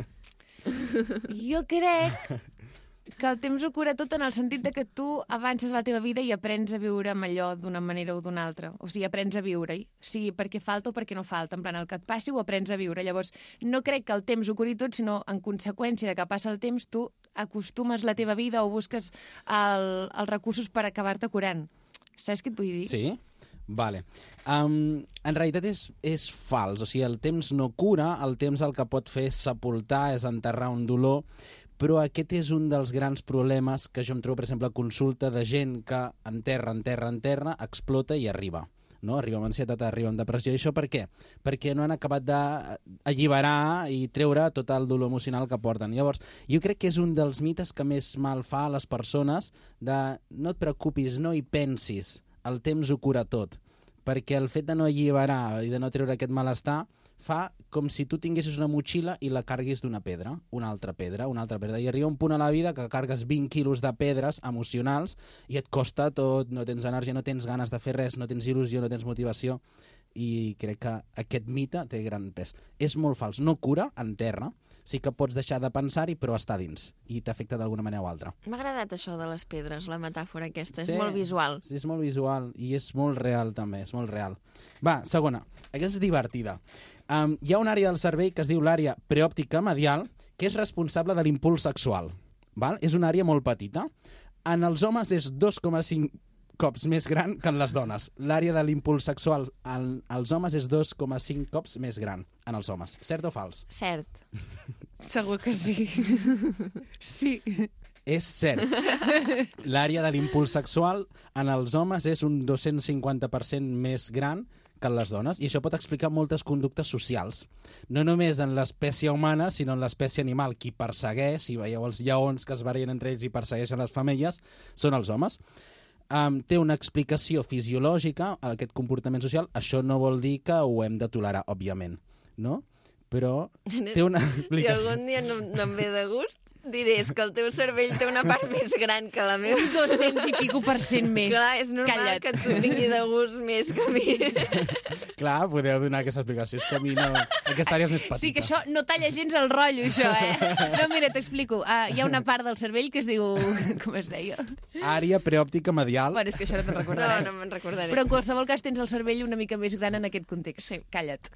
Jo crec que el temps ho cura tot en el sentit de que tu avances la teva vida i aprens a viure amb allò d'una manera o d'una altra. O sigui, aprens a viure-hi, sigui perquè falta o perquè no falta. En plan, el que et passi ho aprens a viure. Llavors, no crec que el temps ho curi tot, sinó en conseqüència de que passa el temps, tu acostumes la teva vida o busques el, els recursos per acabar-te curant. Saps què et vull dir? Sí? Vale. Um, en realitat és, és fals. O sigui, el temps no cura, el temps el que pot fer és sepultar, és enterrar un dolor, però aquest és un dels grans problemes que jo em trobo, per exemple, a consulta de gent que enterra, enterra, enterra, explota i arriba. No? Arriba amb ansietat, arriba amb depressió. I això per què? Perquè no han acabat d'alliberar i treure tot el dolor emocional que porten. Llavors, jo crec que és un dels mites que més mal fa a les persones de no et preocupis, no hi pensis, el temps ho cura tot. Perquè el fet de no alliberar i de no treure aquest malestar fa com si tu tinguessis una motxilla i la carguis d'una pedra, una altra pedra, una altra pedra. I arriba un punt a la vida que cargues vint quilos de pedres emocionals i et costa tot, no tens energia, no tens ganes de fer res, no tens il·lusió, no tens motivació. I crec que aquest mite té gran pes. És molt fals. No cura, enterra. Sí que pots deixar de pensar-hi, però està dins. I t'afecta d'alguna manera o altra. M'ha agradat això de les pedres, la metàfora aquesta. Sí, És molt visual. Sí, és molt visual i és molt real, també. És molt real. Va, segona. Aquesta és divertida. Um, hi ha una àrea del cervell que es diu l'àrea preòptica medial, que és responsable de l'impuls sexual. Val? És una àrea molt petita. En els homes és dos coma cinc cops més gran que en les dones. L'àrea de l'impuls sexual en els homes és dos coma cinc cops més gran en els homes. Cert o fals? Cert. Segur que sí. Sí. És cert. L'àrea de l'impuls sexual en els homes és un dos-cents cinquanta per cent més gran que en les dones, i això pot explicar moltes conductes socials. No només en l'espècie humana, sinó en l'espècie animal. Qui persegueix, si veieu els lleons que es barallen entre ells i persegueixen les femelles, són els homes. Um, té una explicació fisiològica a aquest comportament social. Això no vol dir que ho hem de tolerar, òbviament, no? Però té una Si explicació. algun dia no, no em ve de gust, diré és que el teu cervell té una part més gran que la meva. Un dos-cents i pico per cent més. Clar, és normal Calla't. que tu vingui de gust més que a mi. Clar, podeu donar aquesta explicació. És que a mi no... Aquesta àrea és més petita. Sí, que això no talla gens el rotllo, això, eh? No, mira, t'explico. Uh, hi ha una part del cervell que es diu... Com es deia? Àrea preòptica medial. Bueno, és que això no te'n No, recordaràs. no me'n recordaré. Però en qualsevol cas tens el cervell una mica més gran en aquest context. Sí. Calla't.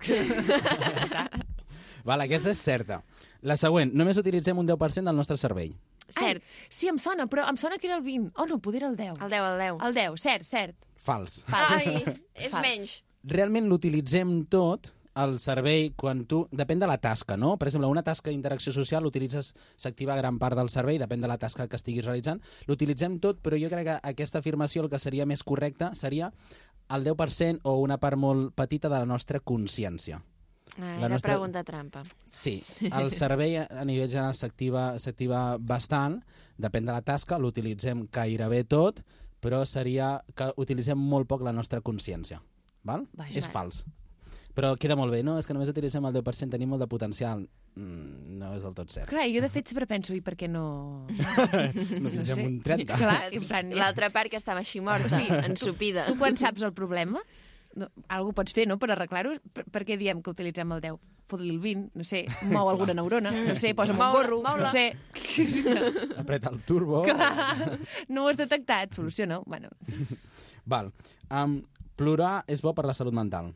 Val, aquesta és certa. La següent, només utilitzem un deu per cent del nostre cervell. Cert. Ai, sí, em sona, però em sona que era el vint. Oh, no, poder era el deu. El deu, el deu. El deu, cert, cert. Fals. Ai, és Fals. menys. Realment l'utilitzem tot, el cervell, quan tu... Depèn de la tasca, no? Per exemple, una tasca d'interacció social l'utilitzes, s'activa gran part del cervell, depèn de la tasca que estiguis realitzant. L'utilitzem tot, però jo crec que aquesta afirmació el que seria més correcte seria el deu per cent o una part molt petita de la nostra consciència. Ah, La era nostra- pregunta trampa. Sí, el cervell a a nivell general s'activa s'activa bastant, depèn de la tasca, l'utilitzem gairebé tot, però seria que utilitzem molt poc la nostra consciència. Val? Vaja. És fals. Però queda molt bé, no? És que només utilitzem el deu per cent, tenim molt de potencial. Mm, no és del tot cert. Clar, jo de fet sempre penso, i per què no... N'utilitzem un trenta. Clar, en plan... L'altra part que estava així morta, Sí. ensupida. Tu quan saps el problema, no, algú pots fer, no?, per arreglar-ho. Per, per què diem que utilitzem el deu? Fot-li el vint, no sé, mou alguna neurona, no sé, posa'm un Mou-la, gorro, mou-la. no sé. Apreta el turbo. Clar, no ho has detectat, soluciona-ho. Bueno, Val. Um, plorar és bo per la salut mental.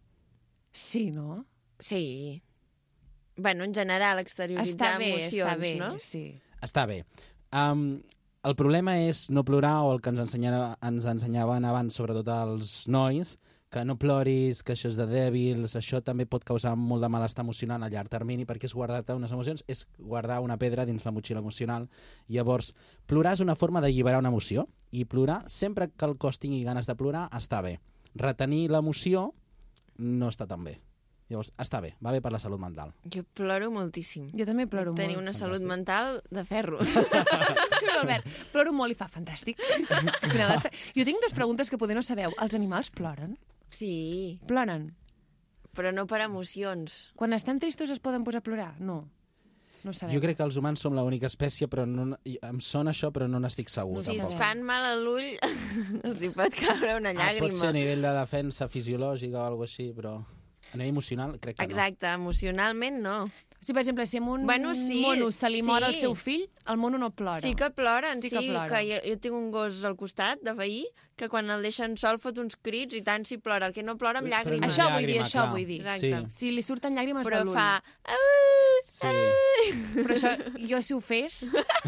sí, no? Sí. Bueno, en general, exterioritzar Està bé, emocions, està bé, no? sí. Està bé. Um, el problema és no plorar, o el que ens, ensenyava, ens ensenyaven abans, sobretot als nois, que no ploris, que això és de dèbils, això també pot causar molt de malestar emocional a llarg termini, perquè és guardar-te unes emocions, és guardar una pedra dins la motxilla emocional. Llavors, plorar és una forma d'alliberar una emoció, i plorar, sempre que el cos tingui ganes de plorar, està bé. Retenir l'emoció no està tan bé. Llavors, està bé, va bé per la salut mental. Jo ploro moltíssim. Jo també ploro Tenir molt. una salut mental de ferro. Albert, ploro molt i fa fantàstic. Al final està- Jo tinc dues preguntes que poder no sabeu. Els animals ploren? Sí, Ploren. però no per emocions. Quan estan tristos es poden posar a plorar? No. No ho sabeu. Jo crec que els humans som l'única espècie, però no, i em sona això, però no n'estic segur. Si es tampoc. fan mal a l'ull, els hi pot caure una Ah, pot ser a llàgrima. nivell de defensa fisiològica o alguna així, però a nivell emocional crec que Exacte, emocionalment no. Si, per exemple, si a un Bueno, sí, mono se li mor el sí. seu fill, el mono no plora. Sí que ploren, Sí sí, que plora. que jo, jo tinc un gos al costat de veí que quan el deixen sol fot uns crits i tant si plora. El que no plora amb Però llàgrimes. una Això vull dir, llàgrima, això clar. vull dir. Exacte. Sí. Si li surten llàgrimes Però de l'ull. fa... Sí. Però això, jo si ho fes,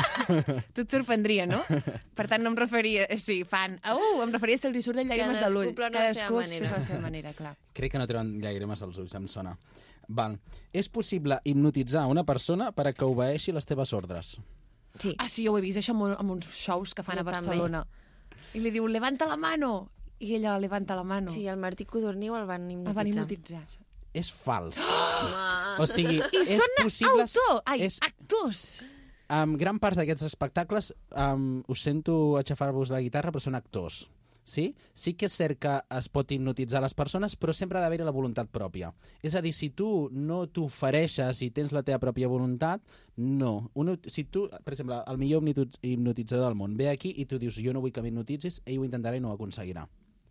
tu et sorprendria, no? Per tant, no em referia... Sí, fan... Au, em referia si els hi surten llàgrimes de Cadascú l'ull. plora a la seva Cadascú manera. expressa a la seva manera, clar. Crec que no treuen llàgrimes als ulls, em sona. Val. És possible hipnotitzar una persona per a que obeeixi les teves ordres. Sí. Ah, sí, ho he vist, això amb, amb uns shows que fan Jo a Barcelona. I li diu, levanta la mano. I ella levanta la mano. Sí, el Martí Codorniu el van El hipnotitzar. van hipnotitzar. És fals. Home. O sigui, I és són possible... autor! Ai, és, actors! um, gran part d'aquests espectacles, um, us sento aixafar-vos la guitarra, però són actors. Sí? Sí que és cert que es pot hipnotitzar les persones, però sempre ha d'haver-hi la voluntat pròpia. És a dir, si tu no t'ofereixes i tens la teva pròpia voluntat, no. Un, si tu, per exemple, el millor hipnotitzador del món ve aquí i tu dius jo no vull que m'hipnotitzis, ell ho intentarà i no ho aconseguirà.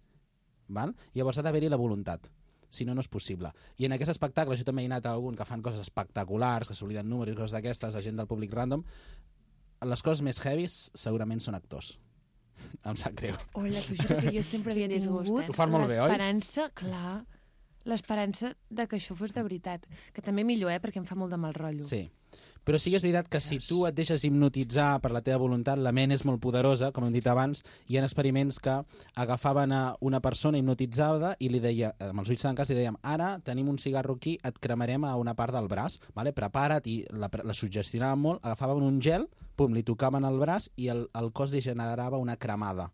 Val? Llavors ha d'haver-hi la voluntat. Si no, no és possible. I en aquest espectacle, jo també he anat a algun que fan coses espectaculars, que s'obliden números i coses d'aquestes, la gent del públic random, les coses més heavies segurament són actors. Em sap greu. Hola, t'ho juro que jo sempre havia Quin disgust, tingut eh? Ho fan molt bé, oi? l'esperança, clar, l'esperança de que això fos de veritat. Que també millor, eh, perquè em fa molt de mal rotllo. Sí. Però sí que és veritat que si tu et deixes hipnotitzar per la teva voluntat, la ment és molt poderosa, com hem dit abans. Hi ha experiments que agafaven a una persona hipnotitzada i li deia, amb els ulls tancats, li dèiem ara tenim un cigarro aquí, et cremarem a una part del braç, vale? Prepara't, i la, la suggestionaven molt, agafaven un gel, pum, li tocaven el braç i el, el cos li generava una cremada.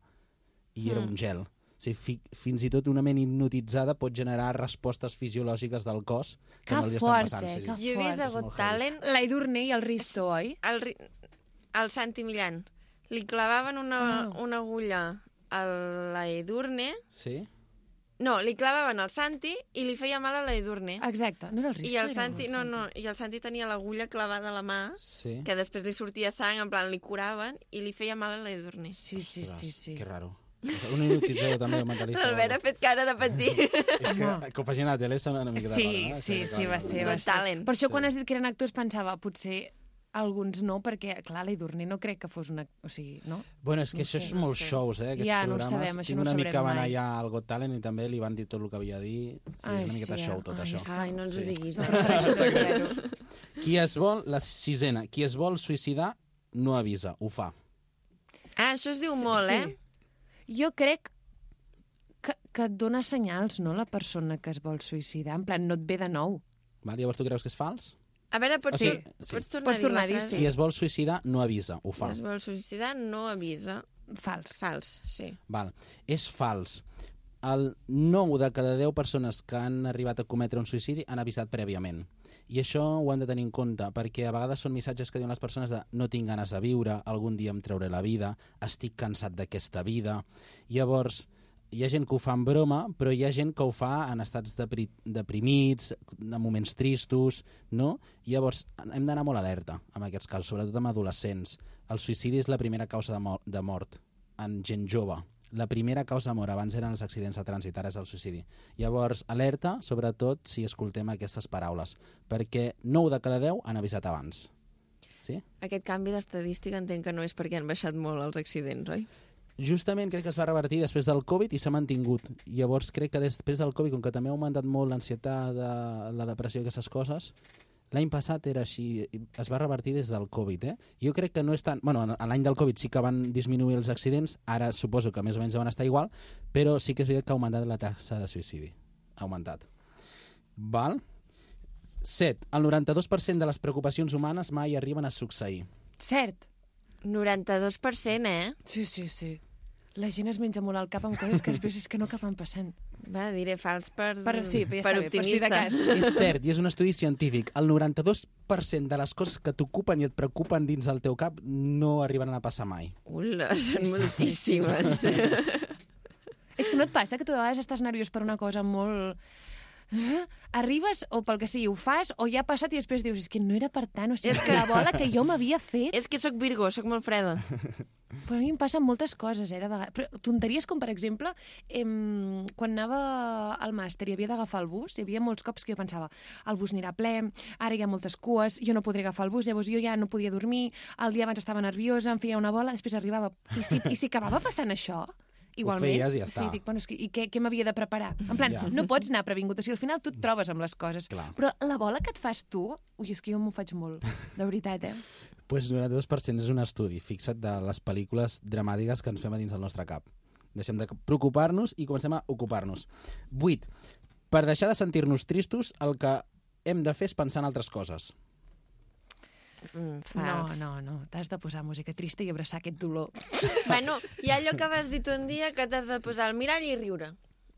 I era Mm. un gel. O sigui, fi, fins i tot una ment hipnotitzada pot generar respostes fisiològiques del cos que, Que no li estan fort, passant. eh, Sí, que sí. Jo he vist a És molt Got Talent L'Aidurne i el Risto, oi? el, ri- el Santi Millán. Li clavaven una, Ah. una agulla a l'Edurne. Sí? No, li clavaven el Santi i li feia mal a l'Edurne. Exacte, no era el Risto? I el era Santi, no, no, i el Santi tenia l'agulla clavada a la mà, Sí. que després li sortia sang, en plan li curaven, i li feia mal a l'Edurne. Sí, sí, sí, sí. Que raro. Un hipnotitzador també mentalista. L'Albert ha fet cara de patir. És que, que ho facin a la tele sona una mica de Sí, raro, no? sí, sí, va ser, Got va ser. Talent. Per això Sí. quan has dit que eren actors pensava, potser alguns no, perquè, clar, l'Aidurne no crec que fos una... O sigui, no? Bueno, és que No això sé, és no molts sé. shows, eh, aquests Ja, no ho programes. sabem, això Tinc no ho una amic que sabrem va anar mai. allà al Got Talent i també li van dir tot el que havia a dir. Sí, Ai, és una miqueta sí, show, tot ai, això. és que- Ai, no ens ho Sí. diguis. Prefereixo no saber-ho. Qui es vol, la sisena, qui es vol suïcidar no avisa, ho fa. Ah, això es diu molt, eh? Jo crec que, que et dona senyals, no?, la persona que es vol suïcidar. En plan, no et ve de nou. Val? Llavors tu creus que és fals? A veure, pots, O sigui, sí. pots tornar Pots a dir tornar la a dir, frase? Qui es vol suïcidar no avisa, ho Si fa. es vol suïcidar, no avisa. Fals. Fals, sí. Val. És fals. El nou de cada deu persones que han arribat a cometre un suïcidi han avisat prèviament. I això ho han de tenir en compte, perquè a vegades són missatges que diuen les persones de no tinc ganes de viure, algun dia em trauré la vida, estic cansat d'aquesta vida. Llavors, hi ha gent que ho fa en broma, però hi ha gent que ho fa en estats depri deprimits, en moments tristos, no? Llavors, hem d'anar molt alerta amb aquests casos, sobretot amb adolescents. El suïcidi és la primera causa de, mo de mort en gent jove. La primera causa de mort abans eren els accidents de trànsit, ara és el suïcidi. Llavors, alerta, sobretot, si escoltem aquestes paraules, perquè nou de cada deu han avisat abans. Sí? Aquest canvi d'estadística entenc que no és perquè han baixat molt els accidents, oi? Justament crec que es va revertir després del Covid i s'ha mantingut. Llavors crec que després del Covid, com que també ha augmentat molt l'ansietat, la depressió i aquestes coses, l'any passat era així, es va revertir des del Covid, eh? Jo crec que no és tant... Bueno, l'any del Covid sí que van disminuir els accidents, ara suposo que més o menys deuen estar igual, però sí que és veritat que ha augmentat la taxa de suïcidi. Ha augmentat. Val? set. El noranta-dos per cent de les preocupacions humanes mai arriben a succeir. Cert. noranta-dos per cent, eh? Sí, sí, sí. La gent es menja molt al cap amb coses que després és que no acaben passant. Va, diré fals per, Per, sí, ja per està bé, per si de optimista. cas. És cert, i és un estudi científic. El noranta-dos per cent de les coses que t'ocupen i et preocupen dins del teu cap no arriben a passar mai. Ula, són moltíssimes. És que no et passa que tu de vegades estàs nerviós per una cosa molt... Eh? Arribes, o pel que sigui, ho fas, o ja ha passat i després dius, és que no era per tant, o sigui, és que la bola que jo m'havia fet... És que sóc Virgo, sóc molt freda. Però a mi em passen moltes coses, eh, de vegades. Però tonteries com, per exemple, em, quan anava al màster i havia d'agafar el bus, hi havia molts cops que jo pensava, el bus anirà ple, ara hi ha moltes cues, jo no podré agafar el bus, llavors jo ja no podia dormir, el dia abans estava nerviosa, em feia una bola, després arribava... I si, i si acabava passant això... Igualment, feies i ja està. sí, dic, bueno, és que, i què, què m'havia de preparar? En plan, Ja. no pots anar previngut, o sigui, al final tu et trobes amb les coses. Clar. Però la bola que et fas tu, ui, és que jo m'ho faig molt, de veritat, eh? Pues noranta-dos per cent és un estudi fixat de les pel·lícules dramàtiques que ens fem a dins del nostre cap. Deixem de preocupar-nos i comencem a ocupar-nos. vuit. Per deixar de sentir-nos tristos, el que hem de fer és pensar en altres coses. Mm, No, fals. no, no, t'has de posar música trista i abraçar aquest dolor. Bueno, hi ha allò que vas dir tu un dia que t'has de posar al mirall i riure.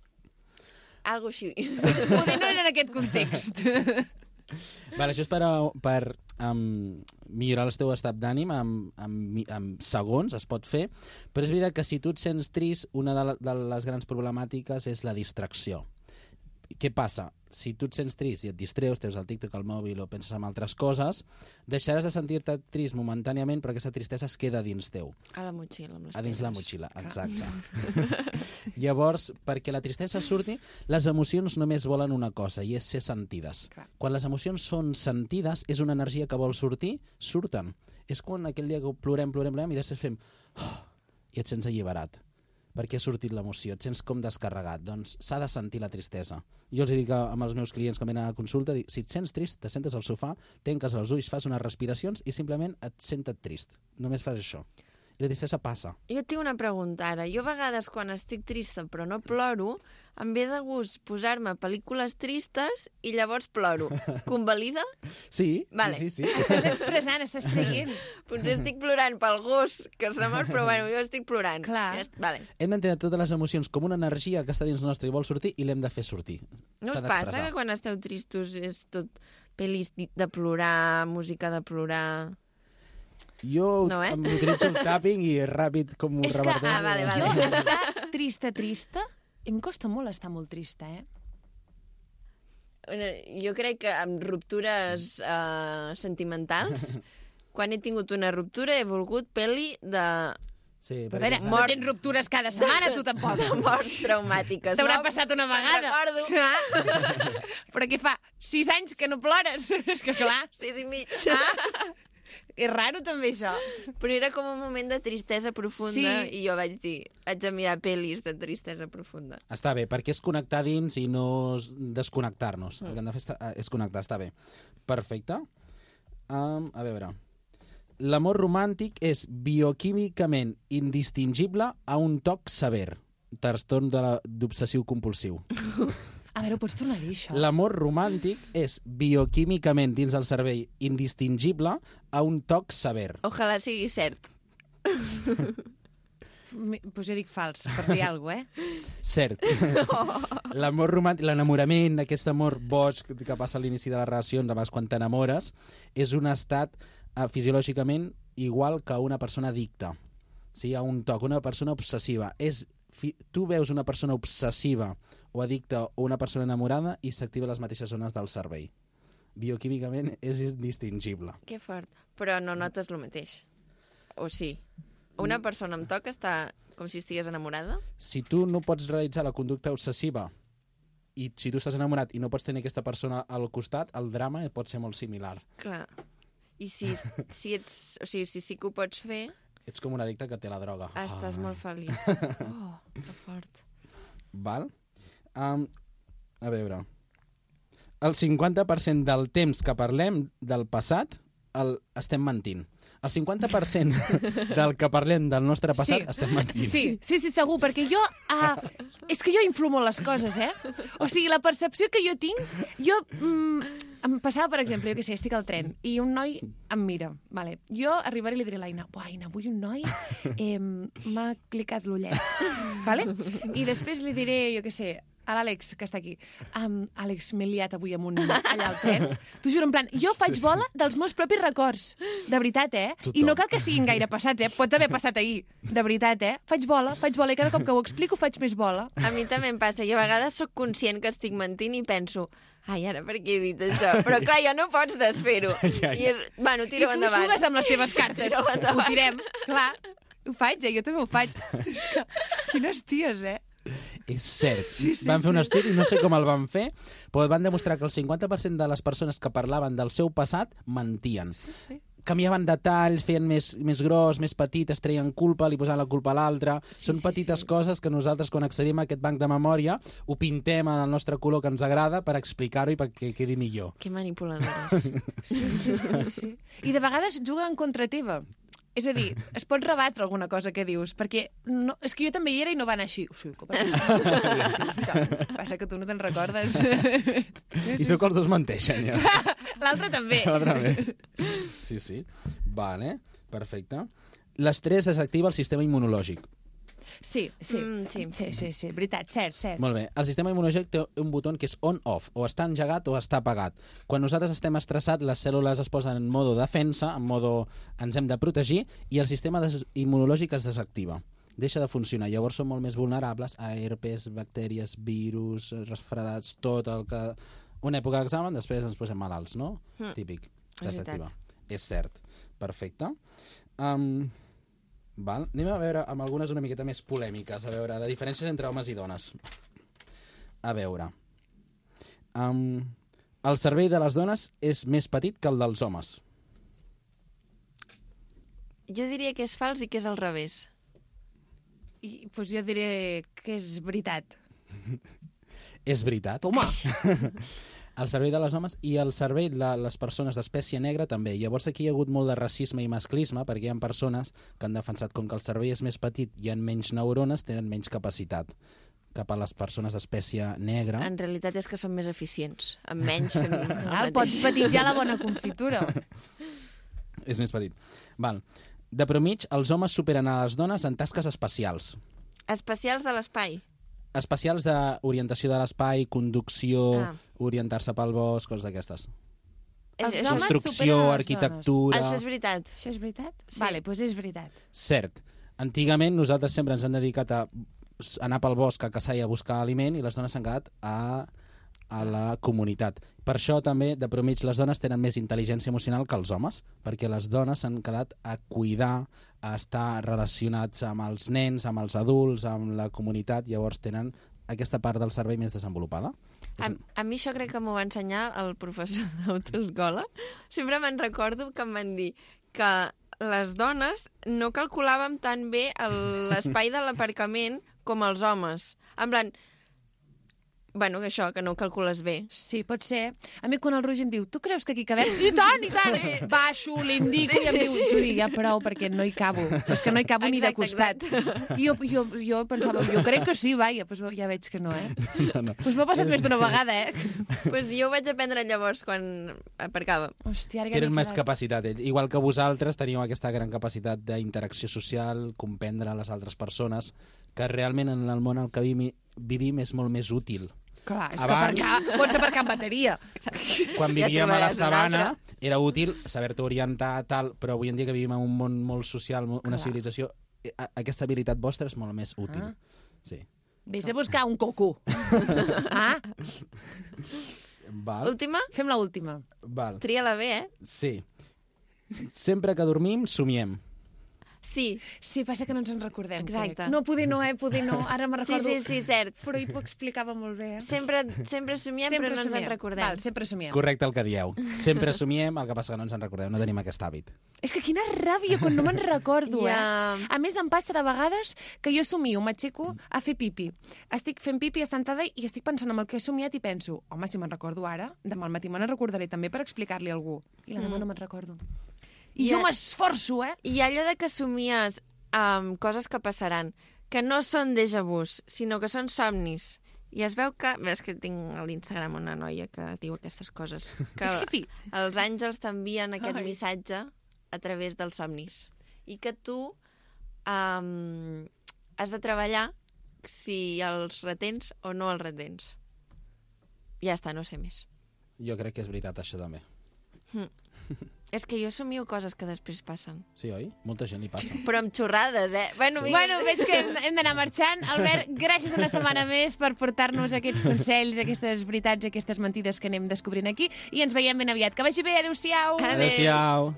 Algo així. Poder no era en aquest context. Vale, això és per, a- per um, millorar el teu estat d'ànim amb, amb, mi- amb segons, es pot fer, però és veritat que si tu et sents trist, una de, la, de les grans problemàtiques és la distracció. Què passa? Si tu et sents trist i et distreus, teus el TikTok al mòbil o penses en altres coses, deixaràs de sentir-te trist momentàniament, però aquesta tristesa es queda dins teu. A la motxilla, amb les A dins la pedres. motxilla, exacte. Llavors, perquè la tristesa surti, les emocions només volen una cosa, i és ser sentides. Clar. Quan les emocions són sentides, és una energia que vol sortir, surten. És quan aquell dia que plorem, plorem, plorem, i després fem... Oh, i et sents alliberat. Perquè ha sortit l'emoció, et sents com descarregat. Doncs s'ha de sentir la tristesa. Jo els dic amb els meus clients que venen a consulta, dic, si et sents trist, te sentes al sofà, tanques els ulls, fas unes respiracions i simplement et sentes trist. Només fas això. I la tristesa passa. Jo et tinc una pregunta ara. Jo a vegades quan estic trista però no ploro, em ve de gust posar-me pel·lícules tristes i llavors ploro. Convalida? Sí, Vale. sí, sí, sí. Estàs expressant, estàs traient. Potser estic plorant pel gos que se mor, però bueno, jo estic plorant. Clar. Ja est... vale. Hem d'entendre totes les emocions com una energia que està dins nostre i vol sortir i l'hem de fer sortir. No S'ha us passa d'expressar. que quan esteu tristos és tot pel·lis de plorar, música de plorar... Jo No, eh? em utilitzo el tapping i ràpid com un És que, reverter. ah, vale, vale. Jo estar trista, trista, em costa molt estar molt trista, eh? Bueno, jo crec que amb ruptures uh, sentimentals, quan he tingut una ruptura he volgut pel·li de, Sí, Però a veure, perquè- no tens ruptures cada setmana, tu tampoc. de morts traumàtiques. T'haurà no? passat una Me'n vegada. recordo. Però què fa? Sis anys que no plores? És que clar, Sis i mig. és raro també això. Però era com un moment de tristesa profunda Sí. i jo vaig dir, haig de mirar pel·lis de tristesa profunda. Està bé, perquè és connectar dins i no s- desconnectar-nos. El que hem de fer està- és connectar, està bé. Perfecte. Um, a veure... L'amor romàntic és bioquímicament indistingible a un toc sever. Trastorn de la- d'obsessiu compulsiu. A veure, ho pots tornar a dir, això? L'amor romàntic és bioquímicament dins el cervell indistingible a un toc sever. Ojalà sigui cert. Mi- Doncs jo dic fals, per dir alguna cosa, eh? Cert. L'amor romàntic, l'enamorament, aquest amor boig que passa a l'inici de la relació, demà quan t'enamores, és un estat eh, fisiològicament igual que una persona addicta. Sí, a un toc, una persona obsessiva. És, fi, tu veus una persona obsessiva o addicta o una persona enamorada i s'activen les mateixes zones del cervell. Bioquímicament és indistingible. Que fort. Però no notes el mateix. O sí? Una persona amb toc està com si estigués enamorada? Si tu no pots realitzar la conducta obsessiva i si tu estàs enamorat i no pots tenir aquesta persona al costat, el drama pot ser molt similar. Clar. I si, si ets... O sigui, si sí que ho pots fer, Ets com un addicte que té la droga. estàs Ah. molt feliç. Oh, que fort. Val? Um, a veure... El cinquanta per cent del temps que parlem del passat el estem mentint. El cinquanta per cent del que parlem del nostre passat Sí. estem mentint. Sí, sí, sí, segur, perquè jo... Uh, és que jo influo molt les coses, eh? O sigui, la percepció que jo tinc... Jo... Mm, em passava, per exemple, jo què sé, estic al tren i un noi em mira. Vale. Jo arribaré i li diré a l'Aina, buah, Aina, avui un noi eh, m'ha clicat l'ullet. Vale? I després li diré, jo què sé, a l'Àlex, que està aquí. Um, Àlex, m'he liat avui amb un allà al tren. T'ho juro, en plan, jo faig bola dels meus propis records. De veritat, eh? Tothom. I no cal que siguin gaire passats, eh? Pot haver passat ahir. De veritat, eh? Faig bola, faig bola, i cada cop que ho explico faig més bola. A mi també em passa, i a vegades sóc conscient que estic mentint i penso, ai, ara per què he dit això? Però clar, ja no pots desfer-ho. Ja, ja. I és, bueno, I tiro tu endavant. jugues amb les teves cartes. Tiro Ho endavant. tirem, clar. Ho faig, eh? Jo també ho faig. Quines ties, eh? És cert. Sí, sí, van fer un sí. estudi, no sé com el van fer, però van demostrar que el cinquanta per cent de les persones que parlaven del seu passat mentien. Sí, sí. Canviaven detalls, feien més, més gros, més petit, es treien culpa, li posaven la culpa a l'altre. Sí, Són sí, petites sí. coses que nosaltres, quan accedim a aquest banc de memòria, ho pintem en el nostre color que ens agrada per explicar-ho i perquè quedi millor. Que manipuladores. Sí, sí, sí, sí. I de vegades juga en contra teva. És a dir, es pot rebatre alguna cosa que dius, perquè no, és que jo també hi era i no va anar així. O sigui, com passa que tu no te'n recordes. I sou que els dos menteixen, ja. L'altre també. L'altre bé. Sí, sí. Vale, perfecte. L'estrès desactiva el sistema immunològic. Sí, sí. Mm, sí. sí, sí, sí, veritat, cert, cert. Molt bé. El sistema immunològic té un botó que és on-off, o està engegat o està apagat. Quan nosaltres estem estressats, les cèl·lules es posen en modo defensa, en modo ens hem de protegir, i el sistema des immunològic es desactiva. Deixa de funcionar. Llavors som molt més vulnerables a herpes, bactèries, virus, resfredats, tot el que... Una època d'examen, després ens posem malalts, no? Mm. Típic. És Desactiva. veritat. És cert. Perfecte. Um, val. Anem a veure amb algunes una miqueta més polèmiques, a veure, de diferències entre homes i dones. A veure. Um, el cervell de les dones és més petit que el dels homes. Jo diria que és fals i que és al revés. I doncs jo diré que és veritat. És veritat. Toma! El cervell de les homes i el cervell de les persones d'espècie negra també. Llavors aquí hi ha hagut molt de racisme i masclisme perquè hi ha persones que han defensat com que el cervell és més petit i hi ha menys neurones, tenen menys capacitat cap a les persones d'espècie negra. En realitat és que són més eficients. Amb menys fem el Ah, el pots mateix. patillar la bona confitura. És més petit. Val. De promig, els homes superen a les dones en tasques espacials. Especials de l'espai. Especials d'orientació de l'espai, conducció, Ah. orientar-se pel bosc, coses d'aquestes. És, Els és, homes Construcció, superen a les arquitectura... Això és veritat. Això és veritat? Sí. Vale, doncs és veritat. Cert. Antigament nosaltres sempre ens hem dedicat a anar pel bosc, a caçar i a buscar aliment, i les dones s'han quedat a, a la comunitat. Per això també, de promig, les dones tenen més intel·ligència emocional que els homes, perquè les dones s'han quedat a cuidar, a estar relacionats amb els nens, amb els adults, amb la comunitat, llavors tenen aquesta part del cervell més desenvolupada. A, a mi això crec que m'ho va ensenyar el professor d'autoescola. Sempre me'n recordo que em van dir que les dones no calculàvem tan bé el- l'espai de l'aparcament com els homes. En plan, bueno, que això, que no ho calcules bé. Sí, pot ser. A mi quan el Roger em diu, tu creus que aquí cabem? I tant, i tant! Baixo, l'indico Sí, i em sí, diu, sí. Judi, ja prou, perquè no hi cabo. És que no hi cabo ni de Exacte, costat. I jo, jo, jo pensava, jo crec que sí, vaja, doncs ja veig que no, eh? No, no. Doncs m'ha passat més d'una vegada, eh? Pues jo ho vaig aprendre llavors quan aparcava. Hòstia, ara ja Tenen m'he més quedat. capacitat ells. Igual que vosaltres teniu aquesta gran capacitat d'interacció social, comprendre les altres persones, que realment en el món en què vivim, vivim és molt més útil. Clar, és Abans- que aparcar, pots aparcar amb bateria. Quan Ja vivíem a la trobaràs una sabana altra. era útil saber-te orientar, tal, però avui en dia que vivim en un món molt social, mo- una Clar. civilització, eh, a- aquesta habilitat vostra és molt més útil. Ah. Sí. Vés a buscar un cocú. Ah, Val? Última? fem la última. Val. Tria-la bé, eh? Sí. Sempre que dormim, somiem. Sí, Sí, passa que no ens en recordem. Exacte. crec. No, poder no, eh? Poder no. Ara me'n sí, recordo. sí, sí, cert. Freud ho explicava molt bé, eh? Sempre, sempre somiem, però no ens en recordem. Val, sempre somiem. Correcte el que dieu. Sempre somiem, el que passa que no ens en recordem, no tenim aquest hàbit. És que quina ràbia quan no me'n recordo, Ja. eh? A més, em passa de vegades que jo somio, m'aixeco a fer pipi. Estic fent pipi assentada i estic pensant en el que he somiat i penso, home, si me'n recordo ara, demà al matí me n'recordaré també per explicar-li a algú. I la demà no me'n recordo. I Ja. jo m'esforço, eh? I allò de que somies um, coses que passaran, que no són déjà vus, sinó que són somnis. I es veu que... És que tinc a l'Instagram una noia que diu aquestes coses. Que És hippie. els àngels t'envien aquest Ai. missatge a través dels somnis. I que tu um, has de treballar si els retens o no els retens. Ja està, no sé més. Jo crec que és veritat, això també. És que jo somio coses que després passen. Sí, oi? Molta gent li passa. Però amb xorrades, eh? Bueno, vinga. Bueno, veig que hem, hem d'anar marxant. Albert, gràcies una setmana més per portar-nos aquests consells, aquestes veritats, aquestes mentides que anem descobrint aquí. I ens veiem ben aviat. Que vagi bé, adéu-siau! Adéu. Adéu-siau.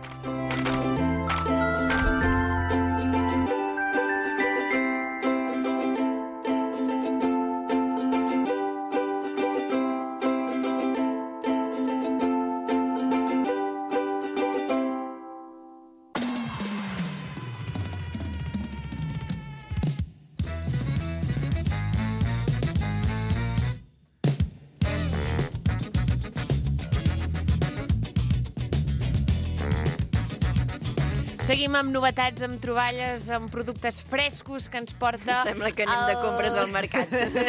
Seguim amb novetats, amb troballes, amb productes frescos que ens porta... Sembla que anem de compres al mercat.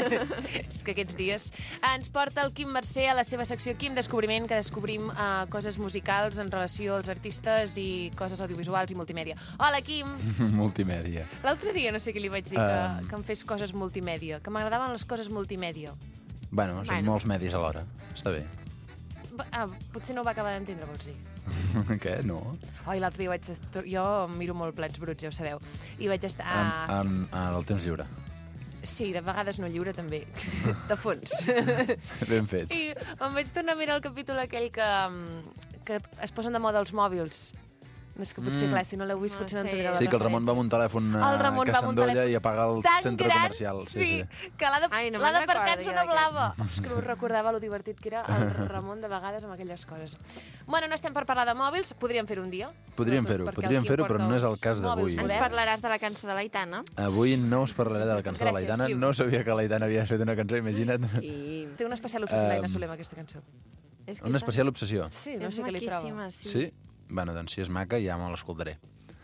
És que aquests dies ens porta el Quim Mercè a la seva secció Quim Descobriment, que descobrim uh, coses musicals en relació als artistes i coses audiovisuals i multimèdia. Hola, Quim! Multimèdia. L'altre dia no sé què li vaig dir, que, Um. que em fes coses multimèdia, que m'agradaven les coses multimèdia. Bueno, són Bueno. molts medis alhora. Està bé. Va- Ah, potser no ho va acabar d'entendre, vols dir? Què? No? Oi, l'altre dia vaig estar... Jo miro molt plats bruts, ja ho sabeu. I vaig estar... En, en, en el temps lliure. Sí, de vegades no lliure, també. De fons. Ben fet. I em vaig tornar a mirar el capítol aquell que, mm, que es posen de moda els mòbils. No és que potser, Mm. clar, si no l'heu vist, No potser no sé. entendreu les Sí, que el Ramon va amb un telèfon a El Ramon va Casa amb un Endolla telèfon i apaga el tan centre gran, comercial. sí, que l'ha de, Ai, no l'ha me'n d'aparcar en recordo jo zona d'aquest. blava. Oh, és que no recordava lo divertit que era el Ramon de vegades amb aquelles coses. Bueno, no estem per parlar de mòbils, podríem fer-ho un dia. Podríem sobretot fer-ho, perquè podríem el Quim fer-ho, però porta no és el uns cas d'avui. mòbils Ens moderns. parlaràs de la cançó de l'Aitana? Avui no us parlaré de la cançó de Gràcies, l'Aitana. Quim. No sabia que l'Aitana havia fet una cançó, imagina't. I... Té una especial obsessió, Um, l'Aina Soler, amb aquesta cançó. És que Una està- especial obsessió. Sí, no és sé què li troba. maquíssima, sí. Sí? Bueno, doncs si és maca ja me l'escoltaré.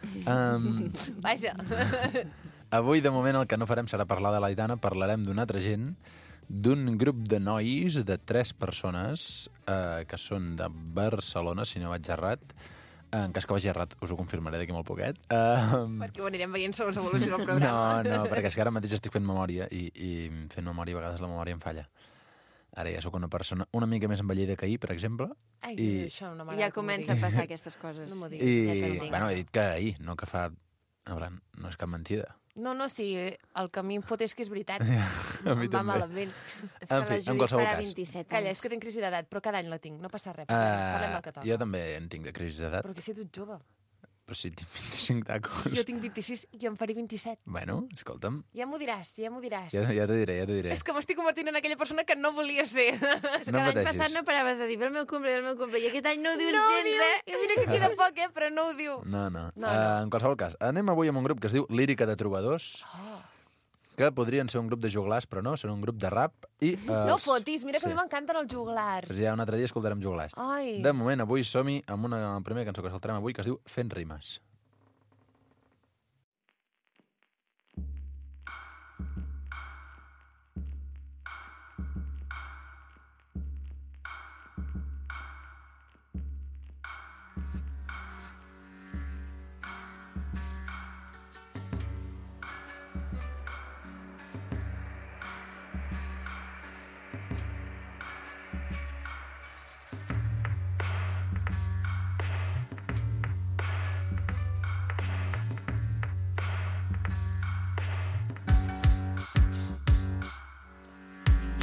Um, Vaja. avui, de moment, el que no farem serà parlar de l'Aitana, parlarem d'una altra gent, d'un grup de nois de tres persones eh, que són de Barcelona, si no vaig errat. En cas que vagi errat, us ho confirmaré d'aquí molt poquet. Um, Perquè ho anirem veient segons l'evolució del programa. no, no, perquè és que ara mateix estic fent memòria i, i fent memòria a vegades la memòria em falla. Ara ja sóc una persona una mica més envellida que ahir, per exemple. Ai, I- això no Ja m'agrada que m'ho comença a diguis. passar aquestes coses. No m'ho diguis. I, ja s'ho entenc. bueno, he dit que ahir, no que fa... A veure, no és cap mentida. No, no, sí, el que a mi em fot és que és veritat. A mi Em va també. malament. És que En fi, la en Judit qualsevol farà cas. vint-i-set Calla, anys. és que tinc crisi d'edat, però cada any la tinc, no passa res. Parlem, parlem del que Uh, toca. jo també en tinc de crisi d'edat, Però que si tu ets jove. però sí, tinc vint-i-cinc tacos. Jo tinc vint-i-sis i em faré vint-i-set. Bueno, escolta'm, Ja m'ho diràs, ja m'ho diràs. ja, ja t'ho diré, ja t'ho diré. És que m'estic convertint en aquella persona que no volia ser. És que No l'any pateixis. passat no paraves de dir "Ve el meu cumple, ve el meu cumple", i aquest any no ho dius No ho gens, diu, eh? i mira que queda poc, eh, però no ho diu. No, no. No, Uh, no. en qualsevol cas, anem avui amb un grup que es diu Lírica de Trobadors, Oh. que podrien ser un grup de joglars, però no, són un grup de rap. I, uh, No fotis, mira que a sí. mi m'encanten els joglars. Pues ja un altre dia escoltarem joglars. Ai. De moment, avui som-hi amb una primera cançó que escoltarem avui que es diu Fent rimes.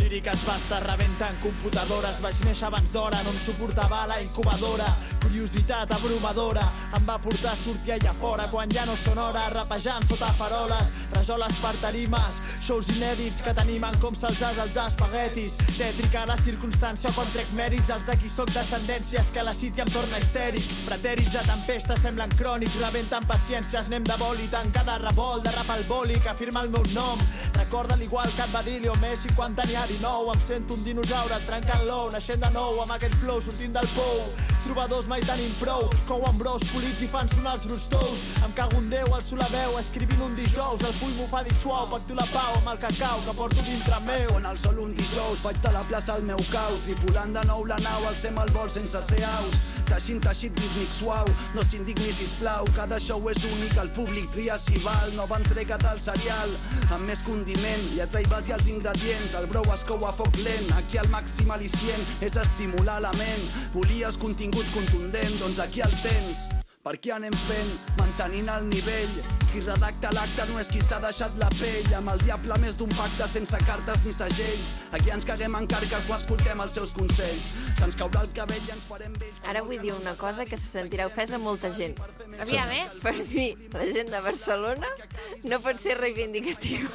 líriques bastes rebenten computadores. Vaig néixer abans d'hora, no em suportava la incubadora. Curiositat abrumadora em va portar a sortir allà fora quan ja no són hores, rapejant sota faroles, rajoles per tarimes, shows inèdits que t'animen com salsars als espaguetis. Tètrica la circumstància quan trec mèrits, els d'aquí soc descendències que la cit i em torna histèric. Pretèrits de tempesta semblen crònics, rebenten paciències, anem de bòlit en cada revolt de rap al boli que afirma el meu nom. Recorda l'igual que et va dir Leo Messi quan tenia dinou. Em sento un dinosaure trencant l'ou, naixent de nou amb aquest flow sortint del pou. Trobadors mai tenim prou, couen bros polits i fan sonar els brustous. Em cago en Déu, alço la veu, escrivint un dijous. El full m'ho fa dir suau, pacto la pau amb el cacau que porto dintre meu. Es pon el sol un dijous, faig de la plaça el meu cau, tripulant de nou la nau, alcem el vol sense ser aus. Teixint teixit rítmic suau, no s'indigni sisplau, cada show és únic, el públic tria si val. Nova entrega del serial, amb més condiment, lletra i base i els ingredients, el brou es cou a foc lent. Aquí el màxim al·licient és estimular la ment. Volies contingut contundent, doncs aquí el tens. Per què anem fent, mantenint el nivell? Qui redacta l'acte no és qui s'ha deixat la pell. Amb el diable més d'un pacte sense cartes ni segells. Aquí ens caguem en carques o escoltem els seus consells. Se'ns caurà el cabell i ens farem vells. Ara vull dir una cosa que se sentirà ofesa molta gent. Aviam, eh? Per mi, la gent de Barcelona no pot ser reivindicatiu.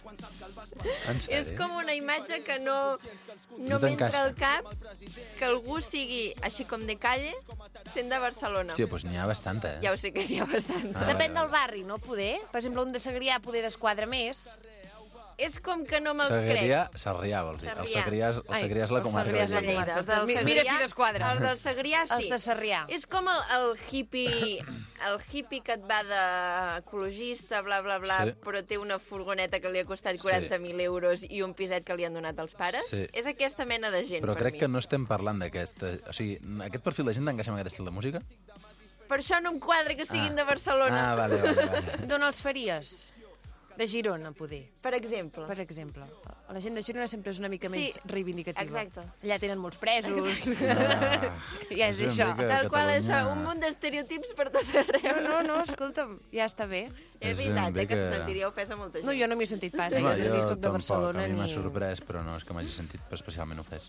En sèrio? És com una imatge que no, no No m'entra t'encaixa. al cap que algú sigui així com de calle sent de Barcelona. Hòstia, doncs n'hi ha bastanta, eh? Ja ho sé que n'hi ha bastant. Ah, Depèn vale, del barri, no? Poder. Per exemple, un de Segrià poder desquadra més. És com que no me'ls Segrià, crec. Sarrià, vols dir. El Sarrià. Segrià és, el Ai, Segrià és la el comarca Segrià de és de Lleida. Lleida. Els del Mira Segrià, si desquadra. Els del Segrià sí. Els de Sarrià. És com el, el hippie el hippie que et va d'ecologista, bla, bla, bla, Sí. però té una furgoneta que li ha costat quaranta mil euros i un piset que li han donat els pares. Sí. És aquesta mena de gent, Però per crec mi. que no estem parlant d'aquest... O sigui, aquest perfil de gent t'encaixa amb aquest estil de música? Per això no em quadra que siguin de Barcelona. Ah, vale, vale, vale. D'on els faries? De Girona, poder. Per exemple. Per exemple. La gent de Girona sempre és una mica Sí, més reivindicativa. exacte. Allà tenen molts presos. Ah, Ja és potser això. una mica Tal qual, Catalunya- això, un munt d'estereotips per tot arreu. No, no, escolta'm, ja està bé. He És avisat, ben eh, que bé se que- sentiria ofesa molta gent. No, jo no m'hi he sentit pas, eh? Home, jo no jo soc de tampoc, Barcelona a mi m'ha ni... sorprès, però no és que m'hagi sentit especialment ofès.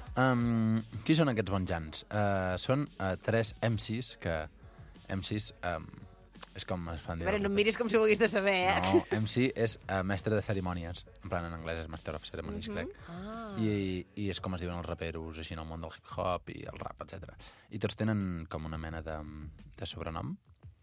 Um, qui són aquests bonjans? Uh, són uh, tres M Cs que... M Cs um, és com es fan A dir... veure, no em miris com si ho hagués de saber, eh? No, M C és uh, mestre de cerimònies. En plan, en anglès és Master of Ceremonies, Mhm. crec. Ah. I, I és com es diuen els raperos, així en el món del hip-hop i el rap, etcètera. I tots tenen com una mena de, de sobrenom.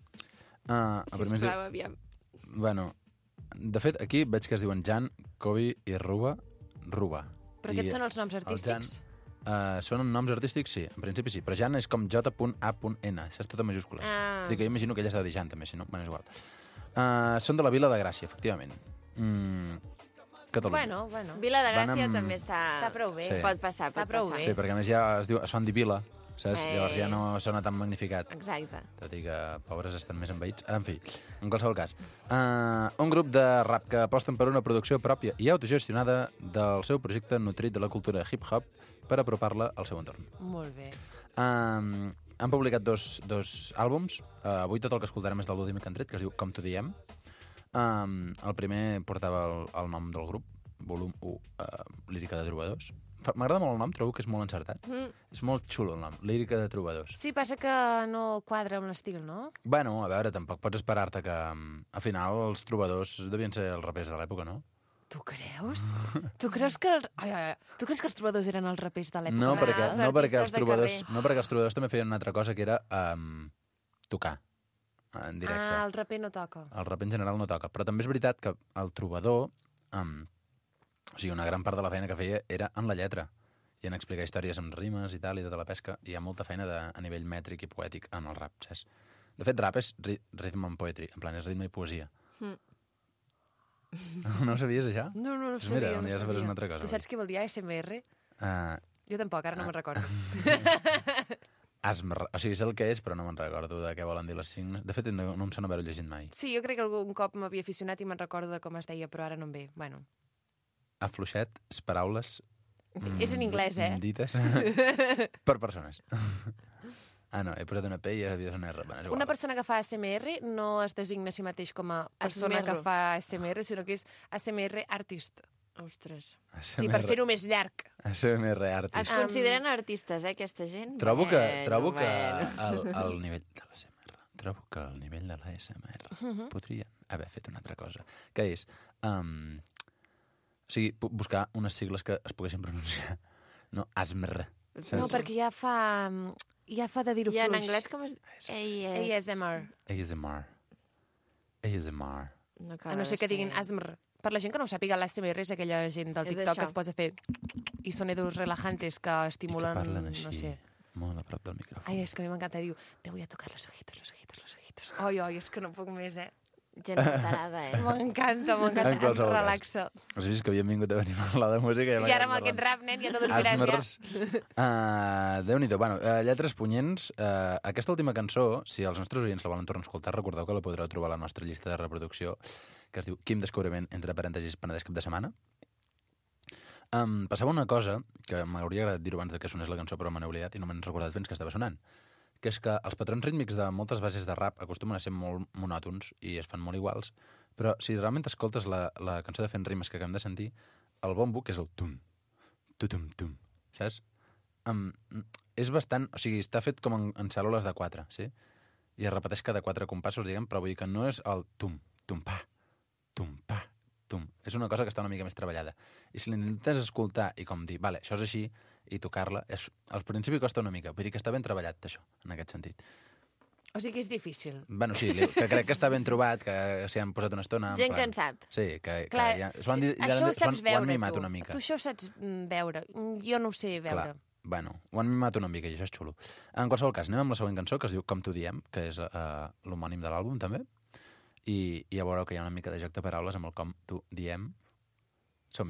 Uh, Sisplau, aviam. Bueno, de fet, aquí veig que es diuen Jan, Kobe i Ruba. Ruba. Però I aquests són els noms el artístics? Jan, uh, són noms artístics, sí, en principi sí. Però Jan és com J A N, això és tot en majúscules. Ah. És a dir, que jo imagino que ella s'ha de dir Jan, també, si no, bueno, és igual. Uh, són de la Vila de Gràcia, efectivament. Mm, Catalunya. Bueno, bueno. Vila de Gràcia Van amb- també està... Està prou bé. Sí. Pot passar, Està pot prou passar. bé. Sí, perquè a més ja es, diu, es fan dir Vila, saps? Eh. Llavors ja no sona tan magnificat. Exacte. Tot i que pobres estan més envaïts. En fi, en qualsevol cas. Uh, un grup de rap que aposten per una producció pròpia i autogestionada del seu projecte nutrit de la cultura hip-hop per apropar-la al seu entorn. Molt bé. Um, han publicat dos, dos àlbums. Uh, avui tot el que escoltarem és de l'últim que han tret, que es diu Com t'ho diem. Um, el primer portava el, el nom del grup, volum u, uh, Lírica de Trobadors. Fa- M'agrada molt el nom, trobo que és molt encertat. Mm. És molt xulo el nom, Lírica de Trobadors. Sí, passa que no quadra amb l'estil, no? Bueno, a veure, tampoc pots esperar-te que um, al final els trobadors devien ser els rapers de l'època, no? Tu creus? tu creus que els... Ai, ai, ai. Tu creus que els trobadors eren els rapers de l'època? No, Ah, perquè, els no, perquè artistes els de trobadors, carrer. no perquè els trobadors també feien una altra cosa, que era um, tocar en directe. Ah, el raper no toca. El rap en general no toca. Però també és veritat que el trobador, um, o sigui, una gran part de la feina que feia era en la lletra i en explicar històries amb rimes i tal, i tota la pesca. I hi ha molta feina de, a nivell mètric i poètic en el rap, saps? De fet, rap és ri rhythm and poetry, en plan, és ritme i poesia. Mm. No ho sabies, això? No, no, no Pues sabia. mira, un no dia sabràs sabia. una altra cosa, Tu saps què vol dir A S M R? Uh, Jo tampoc, ara no me'n recordo. asm, o sigui, és el que és, però no me'n recordo de què volen dir les signes. De fet, no, no em sona haver-ho llegit mai. Sí, jo crec que algun cop m'havia aficionat i me'n recordo de com es deia, però ara no em ve. Bueno, Afluixet, és paraules... mm, És en anglès, eh? Dites per persones. Ah, no, he posat una P i havia de ser una R. Bueno, és igual. una persona que fa A S M R no es designa a si mateix com a persona Esmerro. que fa A S M R, sinó que és A S M R artist. Ostres. Sí, per fer-ho més llarg. A S M R Es artist. consideren artistes, eh, aquesta gent? Trobo que, Bueno, trobo que bueno. el, el nivell de l'A S M R, trobo que el nivell de l'A S M R podrien haver fet una altra cosa, que és, um, o sigui, pu- buscar unes sigles que es poguessin pronunciar. No, A S M R. No, perquè ja fa... Ja fa de dir-ho I en fluix. anglès com es... A S M R. A S M R. A S M R. No, A no ser que diguin A S M R. Per la gent que no ho sàpiga, l'A S M R és aquella gent del És TikTok això. que es posa a fer i sonidos relajantes que I que estimulen, parlen així, no sé. molt a prop del micròfon. Ai, és que a mi m'encanta, diu, te voy a tocar los ojitos, los ojitos, los ojitos. Ai, ai, és que no puc més, eh? Gent tarada, eh? M'encanta, En m'encanta, em qualsevol cas. relaxa. Has vist que havíem vingut a venir a parlar de música? Ja I ara amb aquest rap, nen, ja no dormiràs Asmers. ja. Uh, Déu-n'hi-do. Bueno, uh, lletres punyents. Uh, aquesta última cançó, si els nostres oients la volen tornar a escoltar, recordeu que la podreu trobar a la nostra llista de reproducció, que es diu Quim Descobriment, entre parèntesis, Penedès cap de setmana. Um, passava una cosa, que m'hauria agradat dir-ho abans de que sonés la cançó, però me n'he oblidat i no m'he recordat fins que estava sonant, que és que els patrons rítmics de moltes bases de rap acostumen a ser molt monòtons i es fan molt iguals, però si realment escoltes la, la cançó de Fent Rimes que acabem de sentir, el bombo, que és el tum, tutum, tum, saps? Um, és bastant... O sigui, està fet com en, en cèl·lules de quatre, sí? I es repeteix cada quatre compassos, diguem, però vull dir que no és el tum, tum, pa, tum, pa, tum. És una cosa que està una mica més treballada. I si l'intentes escoltar i com dir, vale, això és així, i tocar-la, és, al principi costa una mica. Vull dir que està ben treballat, això, en aquest sentit. O sigui que és difícil. Bueno, sí, li- que crec que està ben trobat, que s'hi han posat una estona... Gent que en sap. Sí, que, que Clar, ja... S'ho han, dit, ja, això ho s'ho saps han, ho han veure, mimat tu. una mica. Tu això ho saps mm, veure. Mm, Jo no ho sé veure. Clar, bueno, ho han mimat una mica i això és xulo. En qualsevol cas, anem amb la següent cançó, que es diu Com t'ho diem, que és uh, l'homònim de l'àlbum, també. I, I ja veureu que hi ha una mica de joc de paraules amb el Com t'ho diem. Som-hi.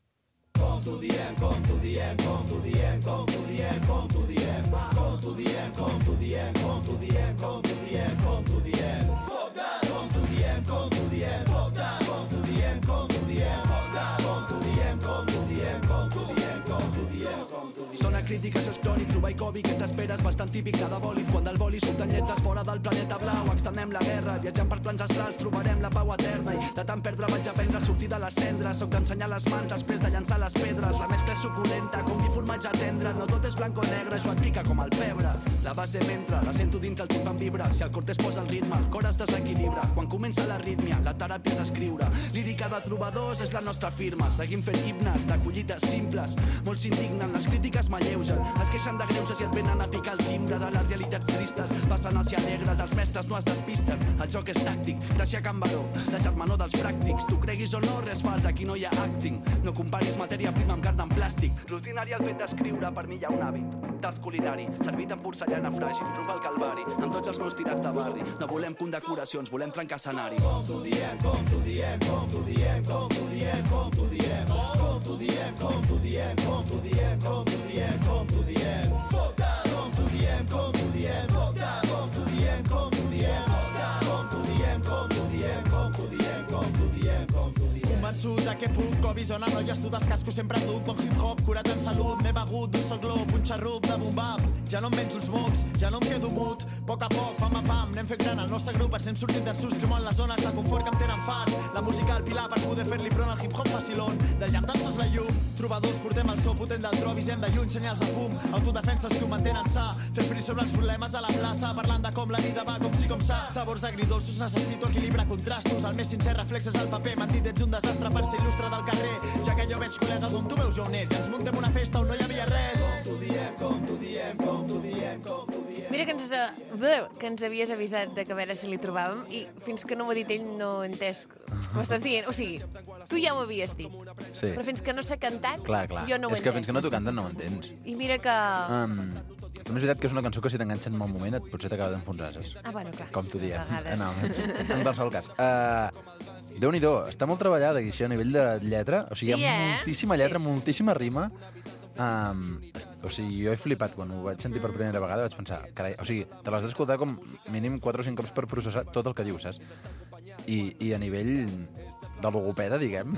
Sona crítica, això és crònic, trobar i còmic, que t'esperes bastant típic, cada bòlit, quan del boli surten lletres fora del planeta blau, extendem la guerra, viatjant per plans astrals, trobarem la pau eterna, i de tant perdre vaig aprendre a sortir de les cendres, soc d'ensenyar les mans després de llançar les pedres, la mescla és suculenta, com mi formatge tendre, no tot és blanc o negre, això et pica com el pebre, la base m'entra, la sento dintre, el timp em vibra, si el cortès posa el ritme, el cor es desequilibra, quan comença la rítmia, la teràpia és escriure, lírica de trobadors és la nostra firma, seguim fent himnes de collites simples, molts s'indignen, les crítiques m'alleugen, es queixen de greuges i et venen a picar el timbre, ara les realitats tristes passen a ser alegres, els mestres no es despisten, el joc és tàctic, Gràcia Can Baró, la germanor dels pràctics, tu creguis o no, res fals, aquí no hi ha acting, no comparis matèria prima amb carn en plàstic, rutinari el fet d'escriure, per mi hi ha un hàbit, tas culinari, servit en porcellana fràgil, rumb al calvari, amb tots els meus tirats de barri, no volem condecoracions, volem trencar escenari. Com t'ho diem, com t'ho diem, com t'ho diem, com t'ho diem, com t'ho diem, com t'ho diem, com t'ho diem, com t'ho diem, com t'ho diem, com t'ho diem, com t'ho diem, com t'ho diem, com t'ho diem, com t'ho diem, com t'ho diem, com t'ho diem, com t'ho diem, com t'ho diem, com t'ho diem. Convençut de que puc, covis o noies, tu dels cascos sempre duc, bon hip-hop, curat en salut, m'he begut d'un sol glob, un xarrup de boom-bap, ja no em menjo els mots, ja no em quedo mut, a poc a poc, pam a pam, anem fent gran el nostre grup, ens hem sortit dels sus que mouen les zones de confort que em tenen fart, la música al pilar per poder fer-li front al hip-hop facilón, del llamp d'alços la llum, trobadors, portem el so potent del tro, visem de lluny, senyals de fum, autodefenses que ho mantenen sa, fent fri sobre els problemes a la plaça, parlant de com la vida va com si com sa, sabors agridolços, necessito equilibrar contrastos, el més sincer reflexes al paper, m'han dit ets un desastre per ser il·lustre del carrer, ja que jo veig col·legues on tu veus jo on és, i ens muntem una festa on no hi havia res. Com t'ho diem, com t'ho diem, com t'ho diem, com t'ho diem. Mira que ens, uh, que ens havies avisat de que a veure si li trobàvem i fins que no m'ho ha dit ell no he entès. M'estàs dient? O sigui, tu ja ho havies dit, Sí. però fins que no s'ha cantat Clar, clar. jo no ho he és que entès. fins que no t'ho canten no ho entens. I mira que... Um, també és veritat que és una cançó que si t'enganxa en un moment et potser t'acaba d'enfonsar, saps? Ah, bueno, clar. Com t'ho sí, diem. a vegades. No, en qualsevol cas. Uh, Déu-n'hi-do, està molt treballada així a nivell de lletra. O sigui, Sí, hi ha eh? moltíssima lletra, moltíssima rima. Um, o sigui, jo he flipat quan ho vaig sentir per primera vegada, vaig pensar, carai, o sigui, te l'has d'escoltar com mínim quatre o cinc cops per processar tot el que dius, saps? I, i a nivell de logopeda, diguem.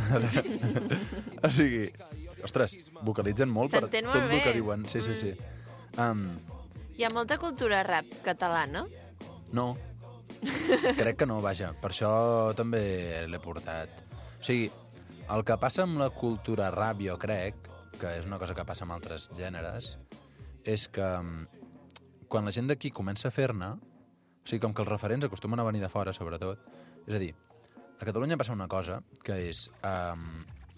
O sigui, ostres, vocalitzen molt per S'entén tot molt el que bé. diuen. Sí, sí, sí. Um, Hi ha molta cultura rap catalana. no, crec que no, vaja. Per això també l'he portat. O sigui, el que passa amb la cultura rap, jo crec, que és una cosa que passa amb altres gèneres, és que quan la gent d'aquí comença a fer-ne, o sigui, com que els referents acostumen a venir de fora, sobretot, és a dir, a Catalunya passa una cosa, que és... Um,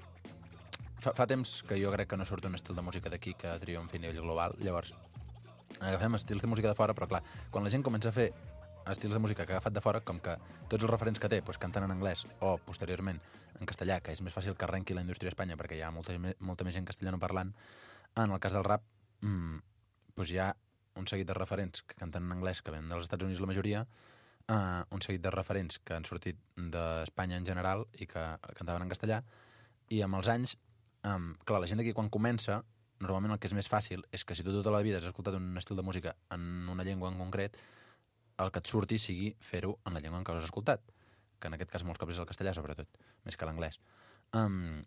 fa, fa temps que jo crec que no surt un estil de música d'aquí que triomfi a nivell global, llavors agafem estils de música de fora, però clar, quan la gent comença a fer estils de música que ha agafat de fora, com que tots els referents que té doncs, canten en anglès o, posteriorment, en castellà, que és més fàcil que arrenqui la indústria a Espanya perquè hi ha molta, molta més gent castellano parlant, en el cas del rap mmm, doncs hi ha un seguit de referents que canten en anglès, que venen dels Estats Units la majoria, uh, un seguit de referents que han sortit d'Espanya en general i que cantaven en castellà, i amb els anys, um, clar, la gent d'aquí quan comença, normalment el que és més fàcil és que si tu tota la vida has escoltat un estil de música en una llengua en concret, el que et surti sigui fer-ho en la llengua en què has escoltat, que en aquest cas molts cops és el castellà, sobretot, més que l'anglès. Um,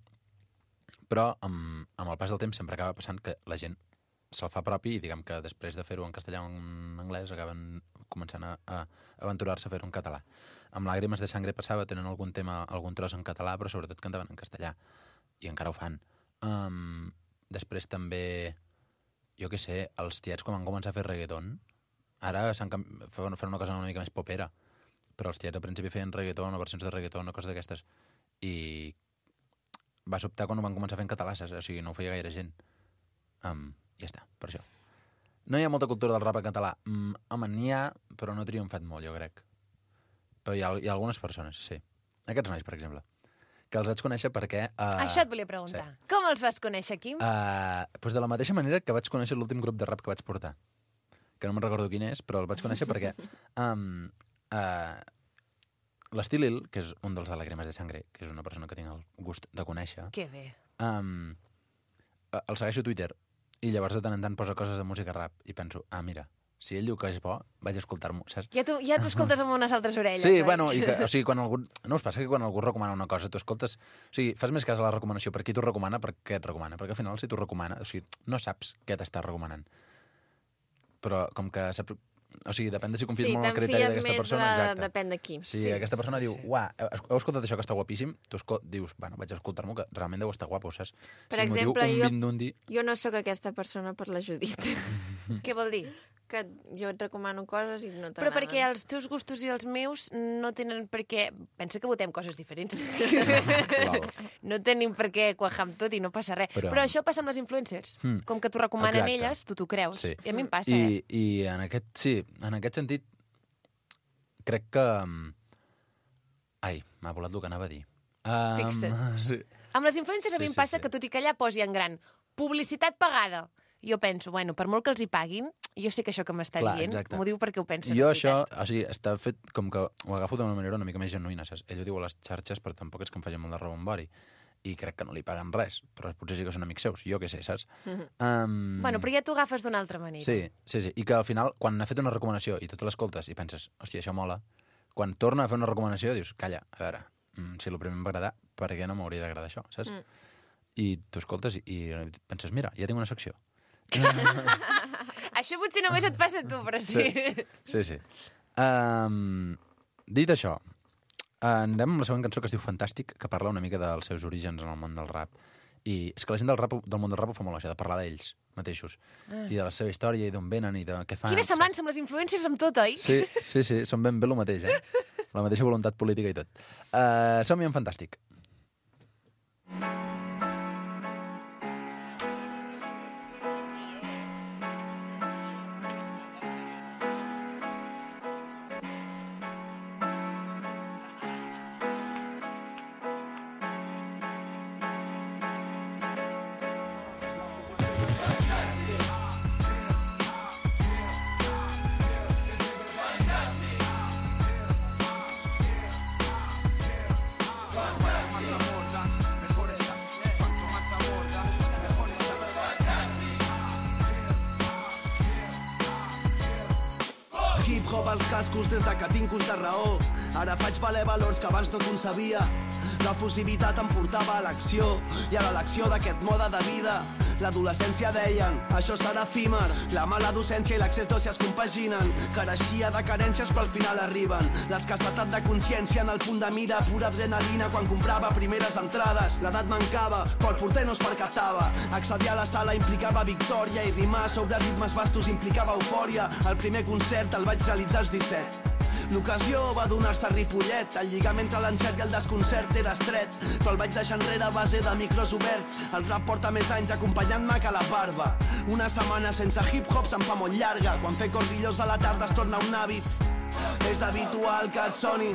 però amb, amb el pas del temps sempre acaba passant que la gent se'l fa propi i diguem que després de fer-ho en castellà o en anglès acaben començant a, a aventurar-se a fer-ho en català. Amb Làgrimes de Sangre passava, tenen algun tema, algun tros en català, però sobretot cantaven en castellà, i encara ho fan. Um, després també, jo què sé, els tiets quan van començar a fer reggaeton, ara s'han fan una cosa una mica més popera, però els tiets al principi feien reggaeton o versions de reggaeton o coses d'aquestes, i va sobtar quan ho van començar a fer en català, o sigui, no ho feia gaire gent. Um, ja està, per això. No hi ha molta cultura del rap en català. Mm, home, n'hi ha, però no ha triomfat molt, jo crec. Però hi ha, hi ha algunes persones, sí. Aquests nois, per exemple, que els vaig conèixer perquè... Uh, Això et volia preguntar. Sí. Com els vas conèixer, Quim? Uh, doncs de la mateixa manera que vaig conèixer l'últim grup de rap que vaig portar, que no me'n recordo quin és, però el vaig conèixer perquè um, uh, l'Estilil, que és un dels de Làgrimes de Sangre, que és una persona que tinc el gust de conèixer... Que bé. Um, el segueixo a Twitter i llavors de tant en tant posa coses de música rap i penso, ah, mira, si ell diu que és bo, vaig a escoltar-m'ho, saps? Ja t'ho ja escoltes amb unes altres orelles, sí, oi? Bueno, i que, o sigui, quan algú... No us passa que quan algú recomana una cosa, tu escoltes... O sigui, fas més cas a la recomanació per qui t'ho recomana, per què et recomana, perquè al final si t'ho recomana, o sigui, no saps què t'està recomanant. Però com que saps... O sigui, depèn de si confies sí, molt en el criteri d'aquesta persona. De... Exacte. Depèn de qui. Si sí. aquesta persona diu, sí. uah, heu escoltat això que està guapíssim, tu escol... dius, bueno, vaig a escoltar-m'ho, que realment deu estar guapo, saps? Per si exemple, diu un jo, vindundi... jo no sóc aquesta persona per la Judit. Què vol dir? Que jo et recomano coses i no t'agraden. Però perquè els teus gustos i els meus no tenen per què... Pensa que votem coses diferents. No tenim per què quajar amb tot i no passa res. Però, Però això passa amb les influencers. Hmm. Com que t'ho recomanen Exacte. elles, tu t'ho creus. Sí. I a mi em passa, I, eh? I en aquest, sí, en aquest sentit, crec que... Ai, m'ha volat el que anava a dir. Um, Fixa't. Sí. Amb les influencers sí, a mi em passa sí, sí. que tot i que allà posi en gran publicitat pagada, jo penso, bueno, per molt que els hi paguin, jo sé que això que m'està dient m'ho diu perquè ho pensa. Jo això, o sigui, està fet com que ho agafo d'una manera una mica més genuïna, saps? Ell ho diu a les xarxes, però tampoc és que em faci molt de rebombori. I crec que no li paguen res, però potser sí que són amics seus, jo què sé, saps? Mm-hmm. Um... Bueno, però ja t'ho agafes d'una altra manera. Sí, sí, sí, i que al final, quan ha fet una recomanació i tu te l'escoltes i penses, hòstia, això mola, quan torna a fer una recomanació dius, calla, a veure, si el primer em va agradar, per què no m'hauria d'agradar això, saps? Mm. I tu escoltes i, i penses, mira, ja tinc una secció. Això potser només et passa a tu, però sí. Sí, sí. sí. Um, dit això, anem amb la següent cançó que es diu Fantàstic, que parla una mica dels seus orígens en el món del rap. I és que la gent del, rap, del món del rap ho fa molt això, de parlar d'ells mateixos. Ah. I de la seva història, i d'on venen, i de què fan. Quina semblança amb les influències amb tot, oi? Sí, sí, sí, són ben bé el mateix, eh? La mateixa voluntat política i tot. Uh, Som-hi en Fantàstic. Hip-hop als cascos des de que tinc ús de raó. Ara faig valer valors que abans no concebia. La fusivitat em portava a l'acció i a l'elecció d'aquest mode de vida. L'adolescència deien, això serà efímer. La mala docència i l'accés d'oci es compaginen. Careixia de carències però al final arriben. L'escassetat de consciència en el punt de mira, pura adrenalina quan comprava primeres entrades. L'edat mancava, però el porter no es percatava. Accedir a la sala implicava victòria i rimar sobre ritmes vastos implicava eufòria. El primer concert el vaig realitzar als disset. L'ocasió va donar-se a Ripollet. El lligam entre l'encert i el desconcert era estret, però el vaig deixar enrere a base de micros oberts. El rap porta més anys acompanyant-me que la barba. Una setmana sense hip-hop se'n fa molt llarga. Quan fer corrillos a la tarda es torna un hàbit. És habitual que et soni.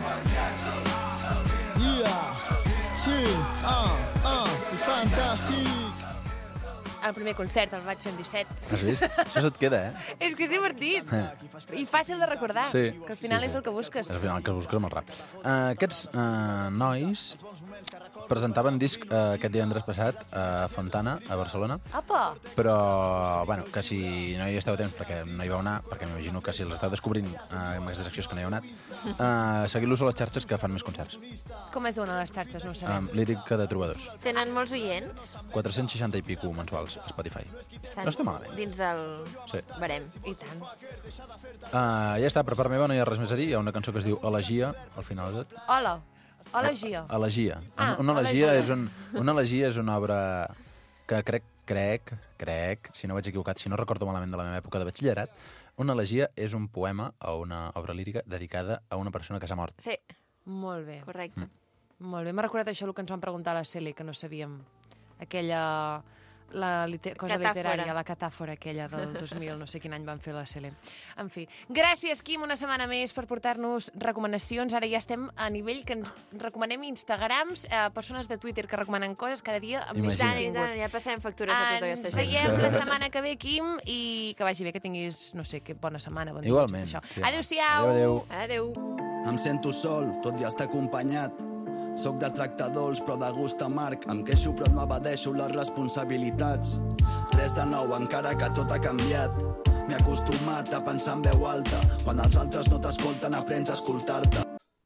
Yeah, sí, ah, ah, és fantàstic. El primer concert el vaig fer en disset. Has vist? Això se't queda, eh? És que és divertit. I fàcil de recordar. Sí, que al final sí, sí. és el que busques. Al final el que busques amb el rap. Uh, aquests uh, nois presentaven disc uh, aquest divendres passat a Fontana, a Barcelona. Apa! Però, bueno, que si no hi esteu a temps, perquè no hi vau anar, perquè m'imagino que si els esteu descobrint uh, amb aquestes accions que no hi heu anat, uh, seguiu-los a les xarxes que fan més concerts. Com es donen les xarxes? No ho sabem. Um, lírica de trobadors. Tenen molts oients? quatre-cents seixanta i pico mensuals a Spotify. Estan No està malament. dins del Sí. barem. I tant. Uh, ja està, per part meva no hi ha res més a dir. Hi ha una cançó que es diu Elegia, al final de tot. Hola. Hola, Gia. Elegia. Ah, una, una, elegia elegia. és un, una elegia és una obra que crec, crec, crec, si no vaig equivocat, si no recordo malament de la meva època de batxillerat, una elegia és un poema o una obra lírica dedicada a una persona que s'ha mort. Sí, Molt bé. correcte. Molt bé. M'ha recordat això el que ens van preguntar a la Celi, que no sabíem. Aquella... La liter cosa Catàfora. literària, la catàfora aquella del dos mil, no sé quin any van fer la Cele. En fi, gràcies, Quim, una setmana més per portar-nos recomanacions. Ara ja estem a nivell que ens recomanem Instagrams, eh, persones de Twitter que recomanen coses cada dia amb més Imagina't. I contingut. tant, ja passarem factures a tota Ens aquesta gent. veiem la setmana que ve, Quim, i que vagi bé, que tinguis, no sé, que bona setmana. Bon dia, Igualment. tot això. Sí, home. Adéu-siau! Adéu, Adéu. Em sento sol, tot i estar acompanyat. Soc de tracte dolç, però de gust amarg. Em queixo, però no evadeixo les responsabilitats. Res de nou, encara que tot ha canviat. M'he acostumat a pensar en veu alta. Quan els altres no t'escolten, aprens a escoltar-te.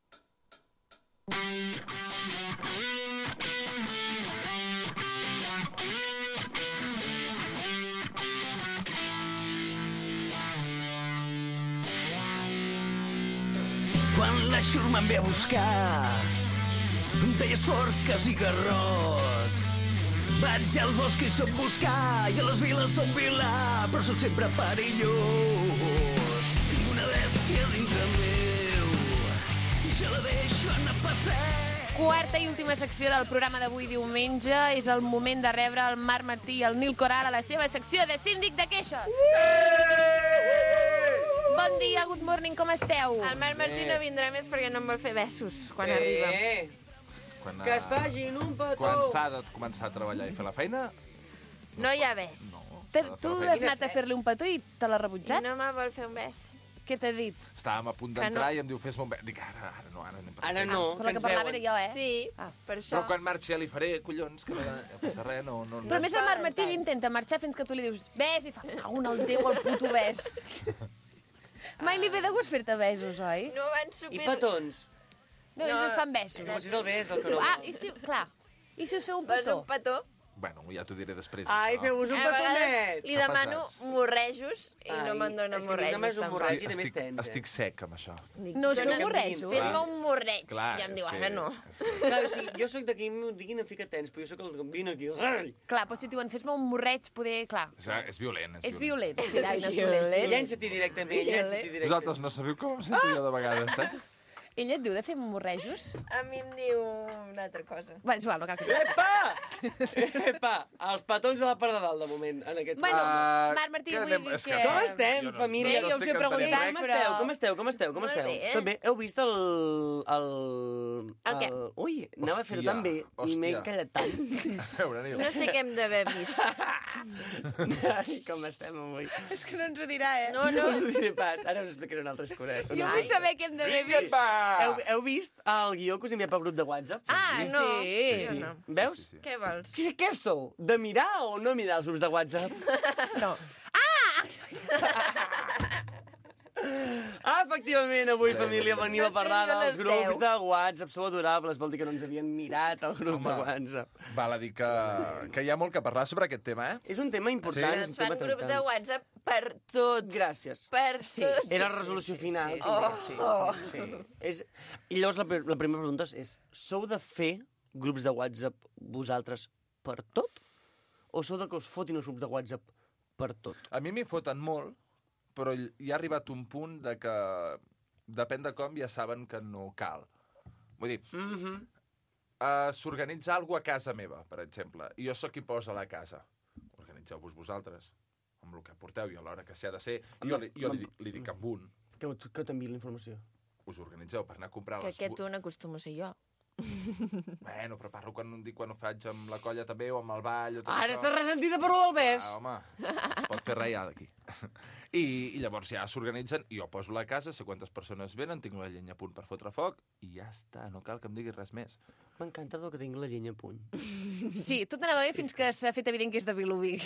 Quan la xurma em ve a buscar, em deies forques i garrots. Vaig al bosc i soc buscar, i a les viles som vilà, però sóc sempre perillós. Tinc una bèstia dintre meu, i ja la deixo anar a passeig. Quarta i última secció del programa d'avui diumenge. És el moment de rebre el Marc Martí i el Nil Coral a la seva secció de síndic de queixes. Bon dia, good morning, com esteu? El Marc Martí no vindrà més perquè no em vol fer besos quan arriba. Quan, Que es vagin un petó. Quan s'ha de començar a treballar i fer la feina... No hi ha bes. No. Te, tu has anat a fer-li un petó i te l'ha rebutjat? No me vol fer un bes. Què t'ha dit? Estàvem a punt Que d'entrar no. i em diu, fes-me un bes. Dic, ara, ara no, ara anem per Ara feina. no, Però que el que ens parlava veuen. era jo, eh? Sí, Ah. per això. Però quan marxi ja li faré, collons, que no, no passa res, no... no, Però a no. més el Marc Martí intenta marxar fins que tu li dius bes i fa, un al Déu, el puto bes. Mai li ve de gust fer-te besos, oi? No van I super... petons. No, ells es fan besos. Com si és el bes, el que no. Ah, i si, clar, i si us feu un Vas petó? un petó. Bueno, ja t'ho diré després. Ai, això. feu-vos un A vegades petonet. li Que demano pesats. morrejos i no Ai, me'n dona és que a mi només morrejos. un tampoc. morreig i de més estic, tens, eh? estic sec amb això. Dic, No us jo feu no- morrejos? Fes-me un morreig. Clar, I em diu, és ara que- no. Clar, o sigui, jo sóc d'aquí, m'ho diguin, em fica tens, però jo sóc el que em vine aquí. Ai! Clar, però si diuen fes-me un morreig, poder, clar, És, és violent, és, és violent. Sí, Aina És Soler, és violent. Llença-t'hi directament, llença-t'hi directament. Vosaltres no sabeu com em sento jo de vegades, eh? Ella et diu de fer morrejos? A mi em diu una altra cosa. Bé, és igual, no cal que... Epa! Epa! Els petons a la part de dalt, de moment, en aquest... Bueno, Ah, Marc Martí, què vull anem? dir És que... que- Com estem, Jo no- família? Bé, jo us he preguntat, Com però... esteu, com esteu, com esteu, com Molt esteu? bé. Tot bé? Heu vist el... el... El què? Ui, anava a fer-ho Hòstia, tan bé i m'he hòstia. callat tant. A veure, Nil. No sé què hem d'haver vist. Ai, com estem avui. És que no ens ho dirà, eh? No, No no. us ho diré pas, ara us explicaré una altra escura. Jo vull saber què hem d'haver Vinga't, vist. va! Heu, heu vist el guió que us he enviat pel grup de WhatsApp? Ah, no. Sí. Jo no. Veus? Sí, sí. Què vols? Què, què sou? De mirar o no mirar els grups de WhatsApp? No. Ah, efectivament, avui, família, venim a parlar No sé on dels esteu. grups de WhatsApp. Sou adorables, vol dir que no ens havien mirat el grup Home. de WhatsApp. Val a dir que, que hi ha molt que parlar sobre aquest tema, eh? És un tema important. Que és un es fan tema grups de tractant. WhatsApp per tot. Gràcies. Per Sí, tot. Era la resolució final. sí, sí, sí, Oh. sí. És... I llavors la, pri- la primera pregunta és, sou de fer grups de WhatsApp vosaltres per tot? O sou de que us fotin els grups de WhatsApp per tot? A mi m'hi foten molt, però hi ha arribat un punt de que, depèn de com, ja saben que no cal. Vull dir, Mm -hmm. uh, s'organitza alguna cosa a casa meva, per exemple, i jo sóc qui posa la casa. Organitzeu-vos vosaltres, amb el que porteu i a l'hora que s'ha de ser. Jo, li, jo li, li dic amb un, Que, que t'enviï la informació. us organitzeu per anar a comprar Que les... aquest un acostumo a ser jo. Bueno, però parlo quan, dic quan ho faig amb la colla també, o amb el ball, o tot Ara això. estàs ressentida per lo del bes. Ah, home, es pot fer res ja d'aquí. I, I llavors ja s'organitzen, i jo poso la casa, sé quantes persones venen, tinc la llenya a punt per fotre foc, i ja està, no cal que em diguis res més. M'encanta el que tinc la llenya a punt. Sí, tot anava bé fins que s'ha fet evident que és de Vilobí.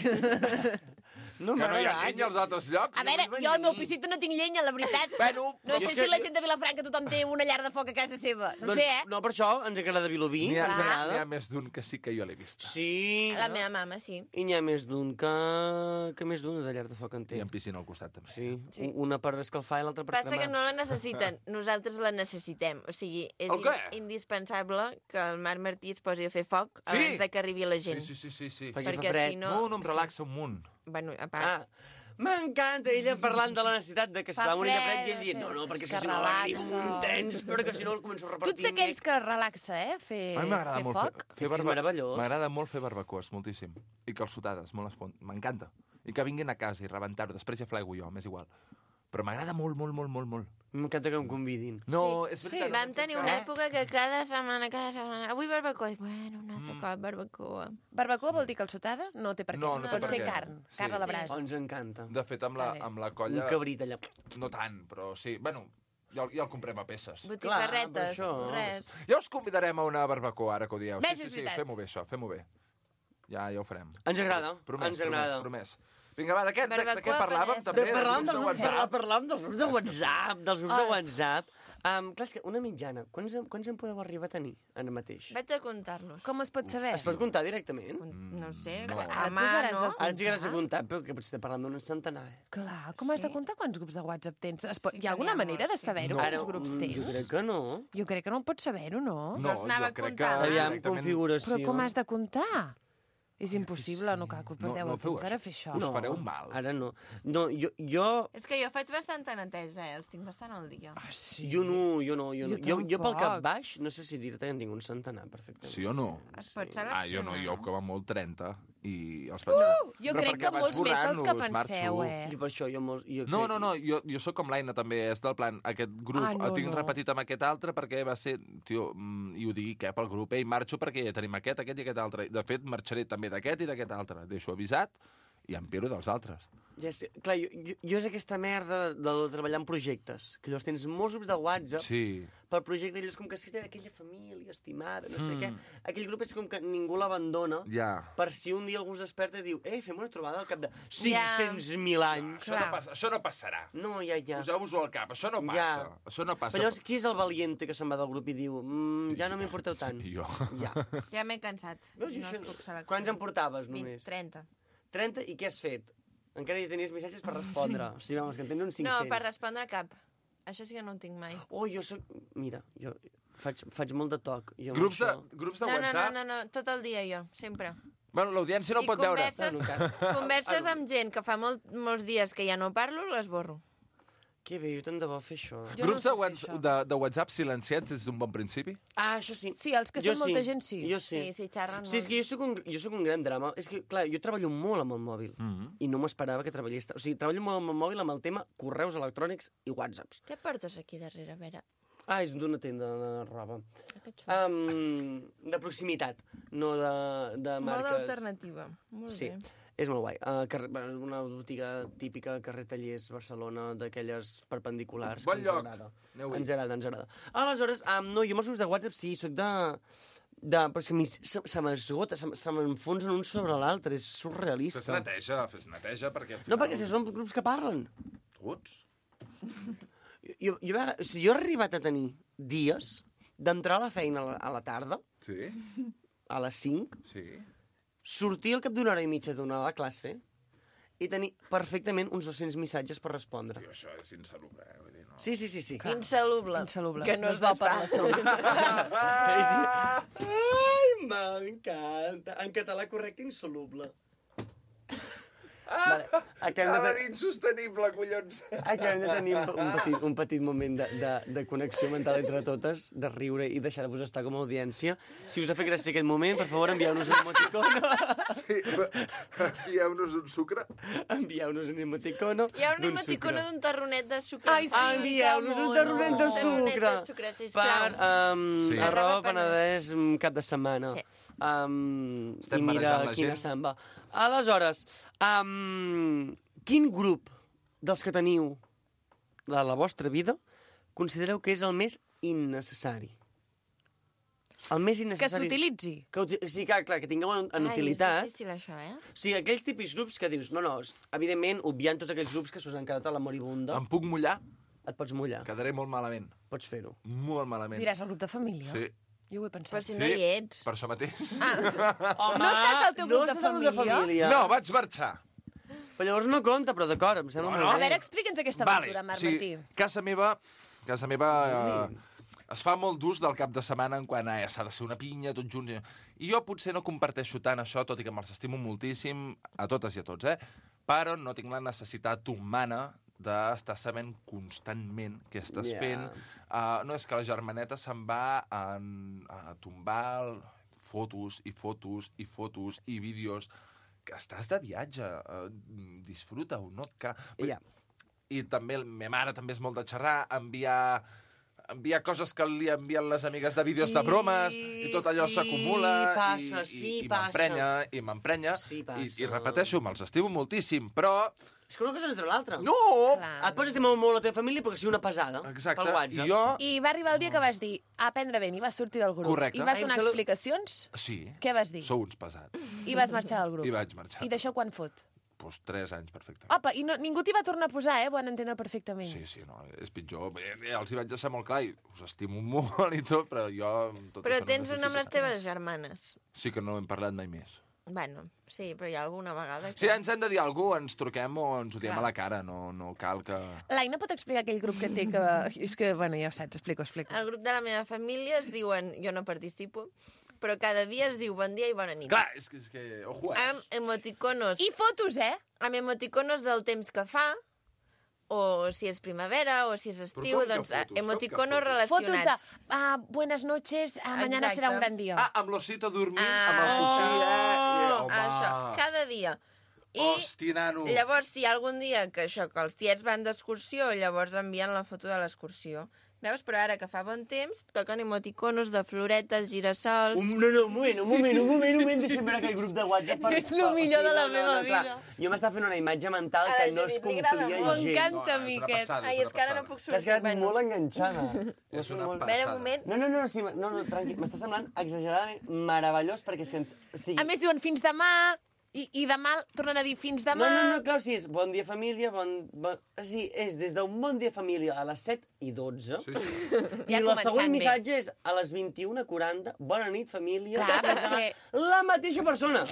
No Que no hi ha m'agrada. llenya als altres llocs? A veure, jo al meu pisito no tinc llenya, la veritat. Bueno, No sé és si que la jo- gent de Vilafranca tothom té una llar de foc a casa seva. No Doncs, sé, eh? No, per això ens agrada Vilobí. N'hi ha, Ens n'hi ha, agrada. n'hi ha més d'un que sí que jo l'he vist. Sí. La meva mama, sí. I n'hi ha més d'un que... que més d'un de llar de foc en té. I amb piscina al costat, també. Sí. Sí. U- Una per escalfar i l'altra per Passa que cremar. no la necessiten, nosaltres la necessitem. O sigui, és El què? in indispensable que el Marc Martí es posi a fer foc Sí. abans de que arribi la Sí, gent. sí, sí, sí, sí. Perquè Perquè fa fred. si no... No, no, em relaxa un munt. Bueno, a part... Ah, m'encanta ella parlant de la necessitat de que si Fa va morir de fred fred, i ell dient, sí. no, no, perquè és Que que si no l'arribo relaxa. un tens, perquè si no el començo a Tu repartir. ets d'aquells que relaxa, eh? Fer, A mi m'agrada fer molt foc. fer, fer És que és meravellós. M'agrada molt fer barbacoes, moltíssim. I calçotades, molt les font. M'encanta. I que vinguin a casa i rebentar-ho. Després ja flego jo, m'és igual. Però m'agrada molt, molt, molt, molt, molt. M'encanta que em convidin. No, sí, és sí, veritat. no vam hem fet tenir cap. una època que cada setmana, cada setmana... Avui barbacoa. I, bueno, un altre Mm. cop barbacoa. Barbacoa vol dir calçotada? No té per què. No, no té Pot per ser què. carn, Sí. carn a la Sí. brasa. Oh, ens encanta. De fet, amb la, Està bé. amb la colla... Un cabrit allà. No tant, però sí. Bueno, ja, el- ja el comprem a peces. Botifarretes, per això. res. Ja us convidarem a una barbacoa, ara que ho dieu. Ves, Sí, és sí, sí, veritat. fem-ho bé, això, fem-ho bé. Ja, ja ho farem. Ens agrada, Promès, ens agrada. Promès, promès. Vinga, va, de què, de, de què Barbacoa, parlàvem, Vanessa. també? De parlàvem grups dels de grups, WhatsApp. parlàvem dels grups de És que sí. WhatsApp, dels grups de Ah. WhatsApp. Um, clar, és que una mitjana, quants, en- quants en podeu arribar a tenir ara mateix? Vaig a comptar-los. Com es pot saber? Es pot comptar directament? No sé, no. a Ara et mà, posaràs no? a Ara ens hi hauràs de comptar, però que potser estem parlant d'un centenar. Eh? Clar, com has de comptar quants grups de WhatsApp tens? Es pot... Sí, Hi ha alguna que n'hi ha manera de molts, sí. saber-ho, No. quants grups mm, tens? Jo crec que no. Jo crec que no pots saber-ho, no? No, els anava jo crec que... comptant. Aviam, directament- configuració. Però com has de comptar? És impossible, no cal que us No, porteu no el feu temps ara a això. fer això. Us fareu un mal. Ara no. No, jo, jo, És que jo faig bastanta neteja, eh? Els tinc bastant al dia. Ah, sí. jo no, jo no. Jo, no. Jo jo, jo pel tampoc. cap baix, no sé si dir-te que en tinc un centenar, perfectament. Sí o no? Es pot Ah, jo no, seleccionar, jo no? com a molt trenta i els Uh, jo Però crec perquè que vaig molts més dels que borrant-los, penseu, marxo. eh? I per això jo... Molt, jo No, crec- no, no, jo, jo sóc com l'Aina també, és del plan, aquest grup Ah, no, el tinc no. repetit amb aquest altre perquè va ser, tio, mm, i ho digui què pel grup, ei, marxo perquè ja tenim aquest, aquest i aquest altre. De fet, marxaré també d'aquest i d'aquest altre. Deixo avisat i em piro dels altres. Ja sé, clar, jo, jo, jo és aquesta merda de, de treballar en projectes, que llavors tens molts grups de WhatsApp Sí. pel projecte, i és com que es queda aquella família estimada, no sé Mm. què. Aquell grup és com que ningú l'abandona, Ja. per si un dia algú es desperta i diu, eh, fem una trobada al cap de cinc-cents mil anys. Això no, passa, això no passarà. No, ja, ja. Poseu-vos-ho al cap, això no passa. Ja. Això no passa. Però llavors, qui és el valiente que se'n va del grup i diu, mm, ja no m'importeu tant? Jo. Ja. Ja m'he cansat. Veus, no això- els puc seleccionar. Quants en portaves, vint, només? trenta. trenta, i què has fet? Encara ja tenies missatges per respondre. O sigui, vamos, que en tens uns No, cinc-cents. per respondre cap. Això sí que no ho tinc mai. Oh, jo soc... Mira, jo faig, faig molt de toc. Jo amb Grups de, això- grups de No, no, no, WhatsApp? no, no, tot el dia jo, sempre. Bueno, l'audiència no I pot veure. converses, converses amb gent que fa molt, molts dies que ja no parlo, les borro. Que bé, jo tant de bo fer això. Jo Grups no sé de, fer whats- això. de, de WhatsApp silenciats des d'un bon principi? Ah, això sí. Sí, els que Jo són molta gent, sí. Jo sí. Sí, sí, xerren Sí, és que jo sóc, un, jo sóc un gran drama. És que, clar, jo treballo molt amb el mòbil. Mm -hmm. I no m'esperava que treballés... O sigui, treballo molt amb el mòbil amb el tema correus electrònics i whatsapps. Què portes aquí darrere, a veure? Ah, és d'una tenda de roba. Ah, que xulo. Um, de proximitat, no de, de Moda marques... alternativa. Molt Sí, bé. és molt guai. Uh, carrer, una botiga típica, carrer Tallers, Barcelona, d'aquelles perpendiculars. Bon que lloc. Ens agrada. Aneu-hi. Ens agrada, ens agrada. Aleshores, um, no, jo amb els grups de WhatsApp sí, sóc de... de però és que a mi se, se m'esgota, se, se m'enfonsen un sobre l'altre, és surrealista. Fes neteja, fes neteja, perquè al No, final... perquè si són grups que parlen. Tots? Jo, jo, o sigui, jo he arribat a tenir dies d'entrar a la feina a la, a la tarda, Sí? a les cinc, Sí? sortir al cap d'una hora i mitja d'una a la classe i tenir perfectament uns dos-cents missatges per respondre. Tio, això és insalubre, eh? Vull dir, no. Sí, sí, sí, sí. Insalubre. Insalubre. Que no, No es és bo per desfà. la salut. Ai, m'encanta. En català correcte, insoluble. Vale, acabem de, Estava te- dit sostenible, collons. acabem de tenir un, un, petit, un petit moment de, de, de connexió mental entre totes, de riure i deixar-vos estar com a audiència. Si us ha fet gràcia aquest moment, per favor, envieu-nos un emoticono. Sí, envieu-nos un sucre. Envieu-nos un emoticono Hi ha un d'un emoticono sucre. d'un tarronet de sucre. Ai, sí, Ah, envieu-nos un tarronet de Un tarronet sucre. de sucre, Per sisplau. um, Sí. arroba Arroba Penedès mm, cap de setmana. Sí. Um, Estem I mira marejant la quina gent. samba. Aleshores, um, quin grup dels que teniu de la vostra vida considereu que és el més innecessari? El més Que innecessari... s'utilitzi. Que uti... Sí, clar, clar, que tingueu en, en Ai, utilitat. és difícil, això, eh? O sigui, aquells típics grups que dius, no, no, evidentment, obviant tots aquells grups que s'us han quedat a la moribunda, Em puc mullar? et pots mullar, Quedaré molt malament. pots fer-ho. Molt malament. Diràs el grup de família? Sí. Jo ho he pensat. Però si no hi ets. Per això mateix. Home, No estàs al teu grup de estàs al grup de família? família? No, vaig marxar. Però llavors no compta, però d'acord, em sembla No, molt no. A bé. veure, explica'ns aquesta aventura, Marc Martí. casa meva, casa meva eh, es fa molt d'ús del cap de setmana en quan eh, s'ha de ser una pinya, tots junts. I jo potser no comparteixo tant això, tot i que me'ls estimo moltíssim, a totes i a tots, eh? Però no tinc la necessitat humana d'estar sabent constantment què estàs Ja. fent. Uh, no és que la germaneta se'n va en, a tombar fotos i fotos i fotos i vídeos que estàs de viatge, uh, disfruta-ho, no et ca... Ja. I també, la meva mare també és molt de xerrar, enviar, enviar coses que li envien les amigues de vídeos Sí, de bromes, i tot allò sí, s'acumula, passa, i, sí, i, i passa. m'emprenya, i m'emprenya, Sí, i, passa. i repeteixo, me'ls estimo moltíssim, però... És que una cosa no treu l'altra. No! Et pots estimar molt la teva família perquè sigui una pesada. Exacte, Pel WhatsApp. i jo... I va arribar el dia que vas dir, a prendre vent, i vas sortir del grup. Correcte. I vas Ai, em donar sembla- explicacions? Sí, Què vas dir? sou uns pesats. I vas marxar del grup. I vaig marxar. I d'això quan fot? Pues tres anys, perfectament. Opa, i no, ningú t'hi va tornar a posar, eh? Ho han entendre perfectament. Sí, sí, no, és pitjor. Bé, bé, els hi vaig deixar molt clar i us estimo molt i tot, però jo... Tot Però això no tens una amb les necessito. teves germanes. Sí que no hem parlat mai més. Bueno, sí, però hi ha alguna vegada que... Si ens hem de dir alguna cosa, ens truquem o ens ho diem Clar. a la cara. No, no cal que... L'Aina pot explicar aquell grup que té que... És que, bueno, ja ho saps, explico, explico. El grup de la meva família es diuen... Jo no participo, però cada dia es diu bon dia i bona nit. Clar, és que... És que ojo, eh? Amb emoticonos... I fotos, eh? Amb emoticonos del temps que fa, o si és primavera, o si és estiu, com que doncs fotos? Com emoticonos que Fotos de relacionats. ah, buenas noches, ah, mañana Exacte. será un gran dia. Ah, amb l'osito dormint, Ah, amb el coixí, eh? I, home. Això, cada dia. I Hosti, nano. llavors, si hi ha algun dia que això, que els tiets van d'excursió, llavors envien la foto de l'excursió. Veus? Però ara que fa bon temps, toquen emoticonos de floretes, girassols... Un, no, no, un moment, un moment, un moment, un moment, deixa'm veure aquell grup de WhatsApp. Per... És lo millor de la meva clar. vida. Jo m'estava fent una imatge mental A que la no es Judit li agrada complia molt. gens. M'encanta, No, és una Miquet. passada, Ai, és és una que ara no passada. puc T'has sortir. quedat Bueno, molt enganxada. És una molt... Espera passada. un moment. No, no, no, sí, no, no tranqui, m'està semblant exageradament meravellós perquè... Si... O sigui, A més, diuen fins demà, i, i demà tornen a dir fins demà. No, no, no, clar, o sigui, és bon dia família, bon... bon... O sigui, és des d'un bon dia família a les set i dotze, Sí, sí. i Ja el començant següent bé. missatge és a les vint-i-una quaranta, bona nit família, Clar, fins demà. perquè- La mateixa persona.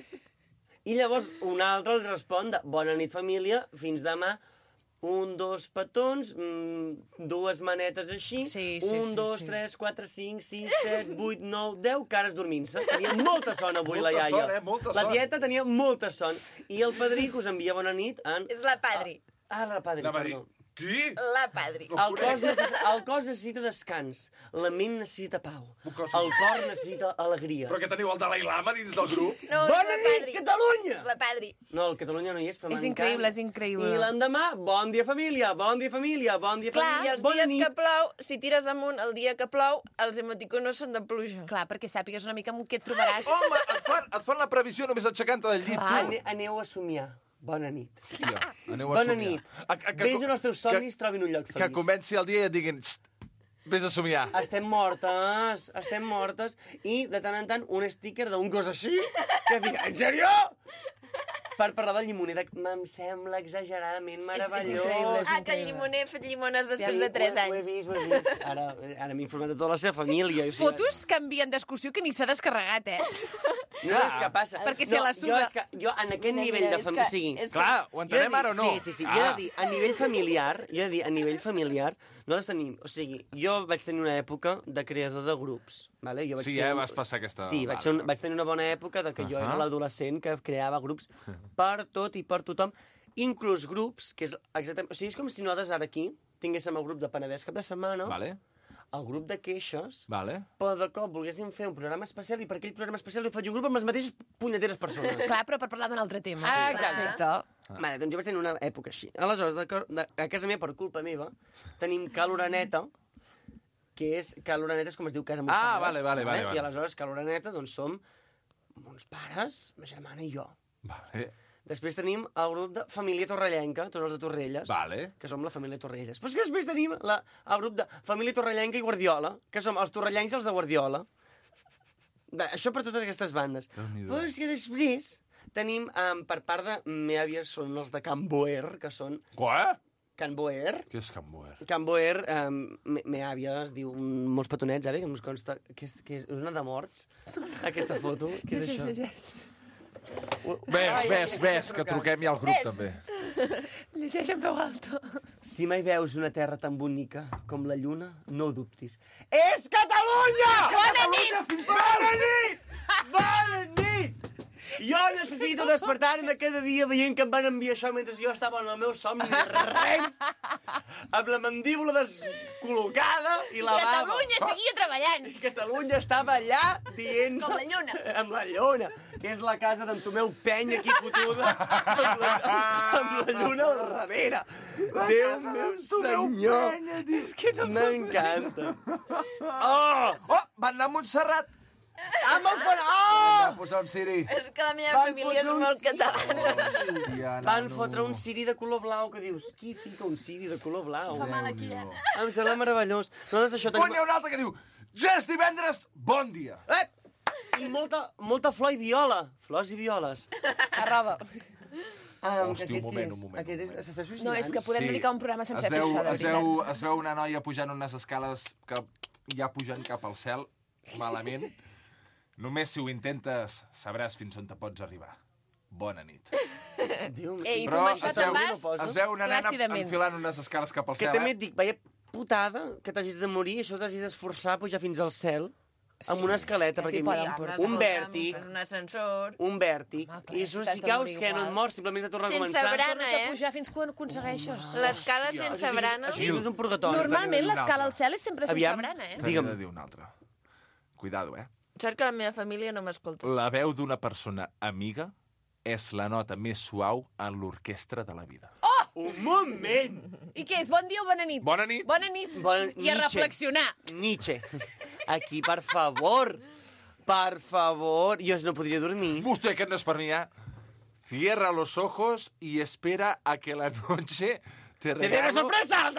I llavors un altre li respon de bona nit família, fins demà, un, dos petons, mm, dues manetes així, Sí, sí, un, sí, dos, sí. tres, quatre, cinc, sis, set, vuit, nou, deu, cares dormint-se. Tenia molta son avui Molta la iaia. son, eh? Molta la son. tieta tenia molta son. I el padrí que us envia bona nit en... És la padri. Ah, la padrí, Anava a dir, perdó. qui? La padri. El cos, necessita, el cos necessita descans, la ment necessita pau, Un cos- el cor necessita alegries. Però que teniu el Dalai Lama dins del grup? No, Bona és la nit, padri. Catalunya! És la padri. No, el Catalunya no hi és, però És m'encanta. increïble, és increïble. I l'endemà, bon dia família, bon dia família, bon dia Clar, i família, els bona dies nit. que plou, si tires amunt el dia que plou, els emoticonos són de pluja. Clar, perquè sàpigues una mica amb què et trobaràs. Home, et fan, et fan la previsió només aixecant-te del llit, Clar. tu. Ane, aneu a somiar. Bona nit. Hòstia, aneu a Bona somiar. nit. A, a, que, Ves en els teus somnis, trobin un lloc que feliç. comenci el dia i et diguin "Xt, vés a somiar. Estem mortes, estem mortes, i de tant en tant un sticker d'un cos així, que dic, en sèrio? per parlar del llimoner, de... em sembla exageradament meravellós. És increïble, és Ah, que el llimoner ha fet llimones després de tres ho, he- ho he anys. vist, ho he vist. Ara, ara m'he informat de tota la seva família. O sigui, Fotos que envien d'excursió que ni s'ha descarregat, eh? No, és que passa. Perquè no, se la Jo, suda. és que, jo en aquest Mira, nivell mira, de és família... que- O sigui, és que- Clar, ho jo he de entenem dir- ara o no? Sí, sí, sí. Ah. Jo he de dir, a nivell familiar, jo he de dir, a nivell familiar, nosaltres tenim... O sigui, jo vaig tenir una època de creador de grups, vale? Jo vaig Sí, ser eh, un- vas passar aquesta... Sí, vaig, ser un, vaig tenir una bona època de que jo era Ahà. l'adolescent que creava grups per tot i per tothom, inclús grups, que és exactament... O sigui, és com si nosaltres ara aquí tinguéssim el grup de Penedès cap de setmana, Vale, el grup de queixes, vale. però de cop volguéssim fer un programa especial i per aquell programa especial li faig un grup amb les mateixes punyeteres persones. Clar, però per parlar d'un altre tema. Ah, exacte. Perfecte. Vale, doncs jo vaig tenir una època així. Aleshores, de, de, a casa meva, per culpa meva, tenim Caloraneta, que és, Caloraneta és com es diu casa amb Ah, pares, vale, vale, vale, vale. I aleshores, Caloraneta, doncs som mons pares, ma germana i jo. Vale, Després tenim el grup de Família Torrellenca, tots els de Torrelles, vale. que som la família Torrelles. Però és que després tenim la, el grup de Família Torrellenca i Guardiola, que som els torrellencs i els de Guardiola. Bé, això per totes aquestes bandes. Déu-n'hi-do. Però és que després tenim, um, per part de meàvies, són els de Can Boer, que són Què? Can Boer. Què és Can Boer? Can Boer, um, me, meàvia, es diu un, molts petonets, ara, que ens consta que és, que és una de morts, aquesta foto. Què és això? Ves, ves, ves, que truquem ja al grup, Ves. també. Llegeix en veu alta. Si mai veus una terra tan bonica com la lluna, no ho dubtis. És Catalunya! Bona nit! Bona nit! Bona nit! Jo necessito despertar-me cada dia veient que em van enviar això mentre jo estava en el meu somni rem, amb la mandíbula descol·locada i la bava. Catalunya seguia treballant. I Catalunya estava allà dient... Com la lluna. Amb la lluna, que és la casa d'en Tomeu Penya aquí fotuda, amb la, amb la lluna al darrere. Déu meu senyor. És que no M'encanta. Oh! Oh, van anar a Montserrat! Amb el fora... Va Oh! posar un Siri. És que la meva Van família és fotre un molt sí. catalana. Hòstia, Van nano. fotre un ciri de color blau que dius, qui fica un ciri de color blau? Fa mal aquí, eh? Em sembla meravellós. Nosaltres això Oh, tenim... n'hi ha un altre que diu, ja és divendres, bon dia. Eh! I molta, molta flor i viola. Flors i violes. Arroba. Um, Hòstia, un moment, un moment, Aquest és, un moment. s'està suïcidant. No, és que podem Sí. dedicar un programa sense es fer veu, això, de es, veu, veritat. es veu una noia pujant unes escales que ja pugen cap al cel, malament. Només si ho intentes sabràs fins on te pots arribar. Bona nit. Déu meu. Ei, tu Però amb això es te'n veu, vas es veu una nena plàcidament. enfilant unes escales cap al Que cel. també Eh? et dic, vaya putada que t'hagis de morir, això t'hagis d'esforçar a pujar fins al cel amb una escaleta, ja perquè t'hi poden portar. un vèrtic, És un ascensor. un vèrtic, Ah, clar, i si això t'has si de caus, morir que no igual. et mors, simplement has de tornar a Sense començar. brana, Tornes a eh? pujar fins quan ho aconsegueixes. L'escala Hòstia. sense Això sí- brana. Això sí que és un purgatori. Normalment una l'escala altra. al cel és sempre sense Aviam. brana, eh? T'havia Digue'm. de dir una altra. Cuidado, eh? Saps que la meva família no m'escolta. La veu d'una persona amiga és la nota més suau en l'orquestra de la vida. Un moment! I què és, bon dia o bona nit? Bona nit. Bona nit. Bon, I a Nietzsche. reflexionar. Nietzsche. Aquí, per favor. Per favor. Jo no podria dormir. Hòstia, aquest no és per mi, eh? Cierra los ojos y espera a que la noche te ¡Te tengo regale, sorpresa!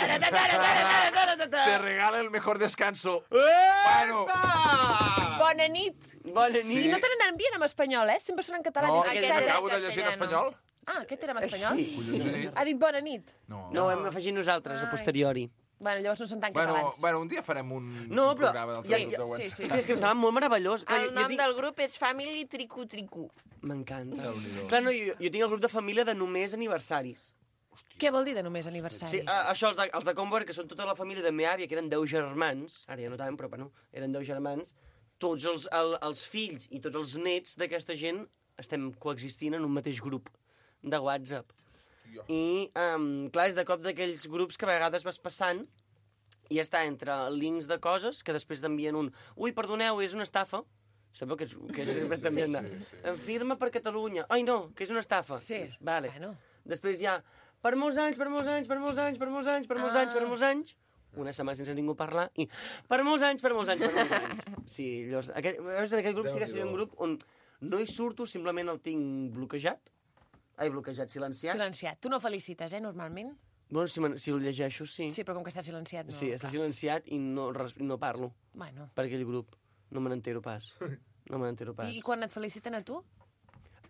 te regale el mejor descanso. Bueno. Bona nit. Bona I nit. no te n'envien en espanyol, eh? Sempre són en català. No, És aquest que- era acabo de llegir en castellano. espanyol. Ah, aquest era en espanyol? Sí. Collons, he dit. Ha dit bona nit. No. No, ho hem afegit nosaltres, a posteriori. Bueno, llavors no són tan Bueno, catalans. bueno, un dia farem un, No, un però- programa del ja- Club de ja- WhatsApp. sí, sí. Hòstia, és que em sembla molt meravellós. Clar, El jo, nom jo tinc... del grup és Family Tricu Tricu. M'encanta. Déu-n'hi-do. Clar, no, jo, jo tinc el grup de família de només aniversaris. Què vol dir de només aniversaris? Sí, a, això, els de, els de Comboer, que són tota la família de meva àvia, que eren deu germans, ara ja no tant, però bueno, eren deu germans, tots els, el, els fills i tots els nets d'aquesta gent estem coexistint en un mateix grup de WhatsApp. I, um, clar, és de cop d'aquells grups que a vegades vas passant i està entre links de coses que després t'envien un ui, perdoneu, és una estafa. Sabeu que, que sempre t'envien de... En firma per Catalunya. Ai, no, que és una estafa. Sí. Vale. Bueno. Després hi ha per molts anys, per molts anys, per molts anys, per molts anys, per molts anys, per molts anys, una setmana sense ningú parlar, i per molts anys, per molts anys, per molts anys. Sí, llavors, aquest, veus, en aquest grup sí que seria un grup on no hi surto, simplement el tinc bloquejat. Ai, bloquejat, silenciat. Silenciat. Tu no felicites, eh, normalment? Bueno, si, me- si el llegeixo, sí. Sí, però com que està silenciat, no. Sí, està clar. silenciat i no, res- no parlo Bueno. per aquell grup. No me n'entero pas. No me n'entero pas. I, I quan et feliciten a tu?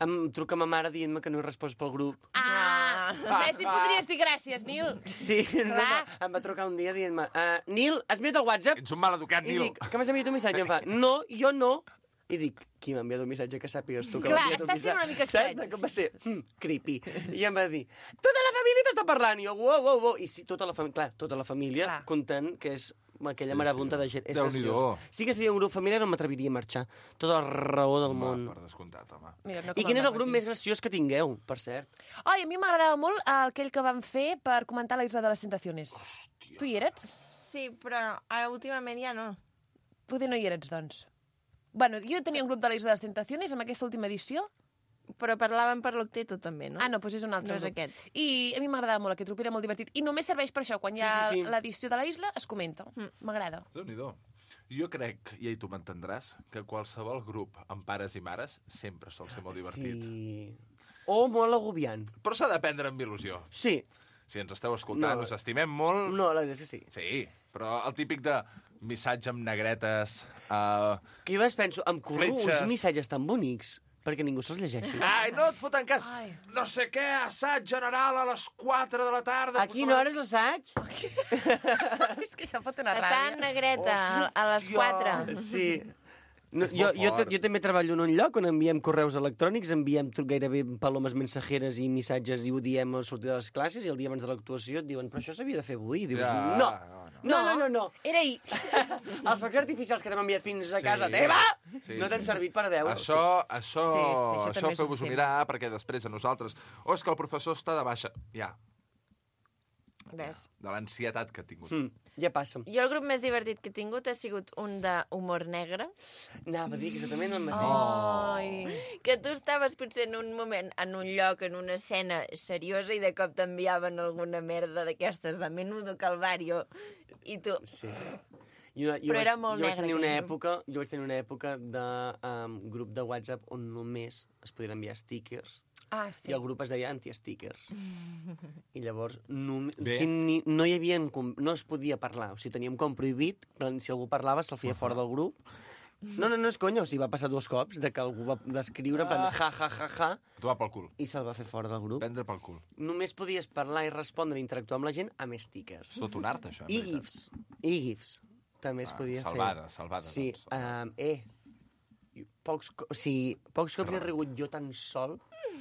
em truca ma mare dient-me que no he respost pel grup. Ah! Ves si podries dir gràcies, Nil. Sí, no, Clar. em va trucar un dia dient-me uh, Nil, has mirat el WhatsApp? Ets un maleducat, I Nil. dic, que m'has enviat un missatge? I em fa, no, jo no. I dic, qui m'ha enviat un missatge que sàpigues tu? Que Clar, m'ha enviat un està sent una mica missatge? estrany. Saps? Com va ser? Mm, creepy. I em va dir, tota la família t'està parlant. I jo, uau, uau, uau. I sí, tota la família, clar, tota la família Clar. content que és aquella Sí, marabunta sí. de gent. És Déu-n'hi-do. graciós. Sí que seria un grup familiar, no m'atreviria a marxar. Tota la raó del món. Per descomptat, home. Mira, no I com quin és el Martí. grup més graciós que tingueu, per cert? Ai, a mi m'agradava molt aquell que vam fer per comentar la Isla de les Tentaciones. Hòstia. Tu hi eres? Sí, però ara últimament ja no. Poder no hi eres, doncs. Bueno, jo tenia un grup de la Isla de les Tentaciones amb aquesta última edició. Però parlàvem per l'Octeto, també, no? Ah, no, doncs és un altre No és grup. aquest. I a mi m'agradava molt aquest grup, era molt divertit. I només serveix per això, quan hi ha Sí, sí, sí. l'edició de la Isla, es comenta. M'agrada. Déu-n'hi-do. Jo crec, i tu m'entendràs, que qualsevol grup amb pares i mares sempre sol ser molt divertit. Sí. O molt agobiant. Però s'ha de prendre amb il·lusió. Sí. Si ens esteu escoltant, No. us estimem molt. No, la veritat és que sí. Sí, però el típic de missatge amb negretes... Uh... Que jo a vegades penso, em corro Fletxes. uns missatges tan bonics perquè ningú se'ls llegeixi. Ai, no et foten cas. Ai. No sé què, assaig general a les quatre de la tarda. A quina hora és l'assaig? És que això fot una Està en negreta, a, a les quatre. Sí. No, És jo, molt jo, fort. jo també treballo en un lloc on enviem correus electrònics, enviem tru- gairebé palomes mensajeres i missatges i ho diem al sortir de les classes i el dia abans de l'actuació et diuen però això s'havia de fer avui. I dius, Ja, no, no, no, no, no, no. Era ahir. Els focs artificials que t'hem enviat fins a Sí. casa teva Sí, no t'han sí. servit per a veure. Això, això, Sí, sí, això això també és un feu-vos-ho tema. mirar, perquè després a nosaltres... O és que el professor està de baixa. Ja, Ves. de l'ansietat que ha tingut. Mm, ja passa. Jo el grup més divertit que he tingut ha sigut un d'humor negre. Anava a dir exactament el mateix. Oh. Ai. Que tu estaves potser en un moment, en un lloc, en una escena seriosa i de cop t'enviaven alguna merda d'aquestes de Menudo Calvario i tu... Sí. Jo, jo Però vaig, era molt jo vaig negre, tenir una aquell època, jo vaig tenir una època de um, grup de WhatsApp on només es podien enviar stickers Ah, sí. sí. i el grup es deia anti-stickers. I llavors no, Bé. si ni, no hi havia, no es podia parlar, o sigui, teníem com prohibit, en plan, si algú parlava se'l feia fora del grup. No, no, no és conya, o sigui, va passar dos cops de que algú va, va escriure, en plan, ja, ja, ja, ja, Tu va pel cul. i se'l va fer fora del grup. Prendre pel cul. Només podies parlar i respondre i interactuar amb la gent amb stickers. És tot un art, això. en I veritat. gifs. I gifs. També es Ah, podia salvada, fer. salvada, Sí, doncs, salvada. um, eh, i pocs, co- o sigui, pocs cops he rigut jo tan sol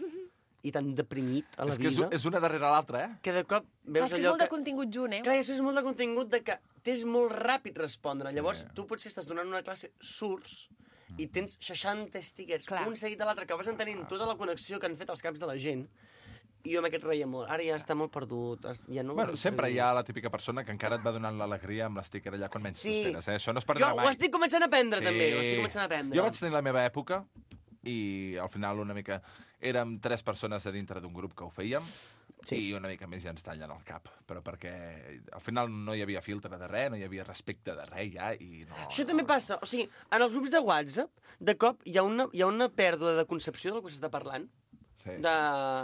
i tan deprimit a la És que és, vida, és una darrere l'altra, eh? que de cop Clar, veus és que és allò molt que... de contingut junt, eh? Clar, això és molt de contingut de que tens molt ràpid respondre. Llavors, tu potser estàs donant una classe, surts, i tens seixanta stickers, Clar. un seguit de l'altre, que vas entenent tota la connexió que han fet els caps de la gent, i jo amb aquest reia molt. Ara ja està molt perdut. es- Ja no Bueno, sempre hi ha la típica persona que encara et va donant l'alegria amb l'sticker allà quan menys Sí. t'esperes, eh? Això no es Jo perdrà mai. ho estic començant a aprendre, també. Ho estic començant a aprendre. Jo vaig tenir la meva època i al final una mica... Érem tres persones a dintre d'un grup que ho fèiem Sí. i una mica més ja ens tallen el cap. Però perquè al final no hi havia filtre de res, no hi havia respecte de res ja i no... Això també passa. O sigui, en els grups de WhatsApp, de cop hi ha una, hi ha una pèrdua de concepció del que s'està parlant. Sí. De,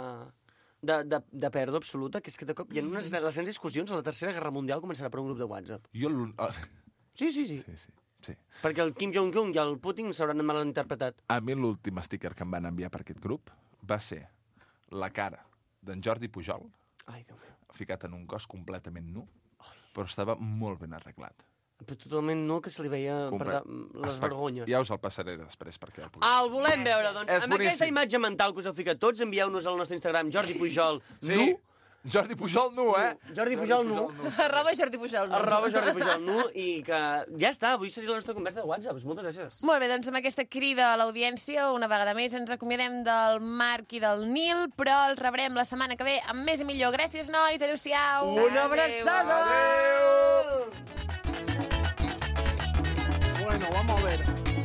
de, de, de pèrdua absoluta, que és que de cop hi ha unes les grans discussions a la Tercera Guerra Mundial començarà per un grup de WhatsApp. Jo... l'un- Sí, sí, sí. Sí, sí, sí. Perquè el Kim Jong-un i el Putin s'hauran malinterpretat. A mi l'últim sticker que em van enviar per aquest grup va ser la cara d'en Jordi Pujol, Ai, Déu meu. ficat en un cos completament nu, però estava molt ben arreglat. Però totalment no, que se li veia Comple- per les Espe- vergonyes. Ja us el passaré després perquè el pugueu. Ah, el volem veure, doncs. És Amb aquesta boníssim. imatge mental que us heu ficat tots, envieu-nos al nostre Instagram Jordi Pujol Sí, nu. Jordi Pujol nu, eh? Jordi Pujol nu. Arroba Jordi Pujol. Arroba Jordi Pujol nu i que ja està, avui seria la nostra conversa de WhatsApp. Moltes gràcies. Molt bé, doncs amb aquesta crida a l'audiència, una vegada més ens acomiadem del Marc i del Nil, però els rebrem la setmana que ve amb més i millor. Gràcies, nois, adéu-siau. Una abraçada! Bueno, vamos a ver.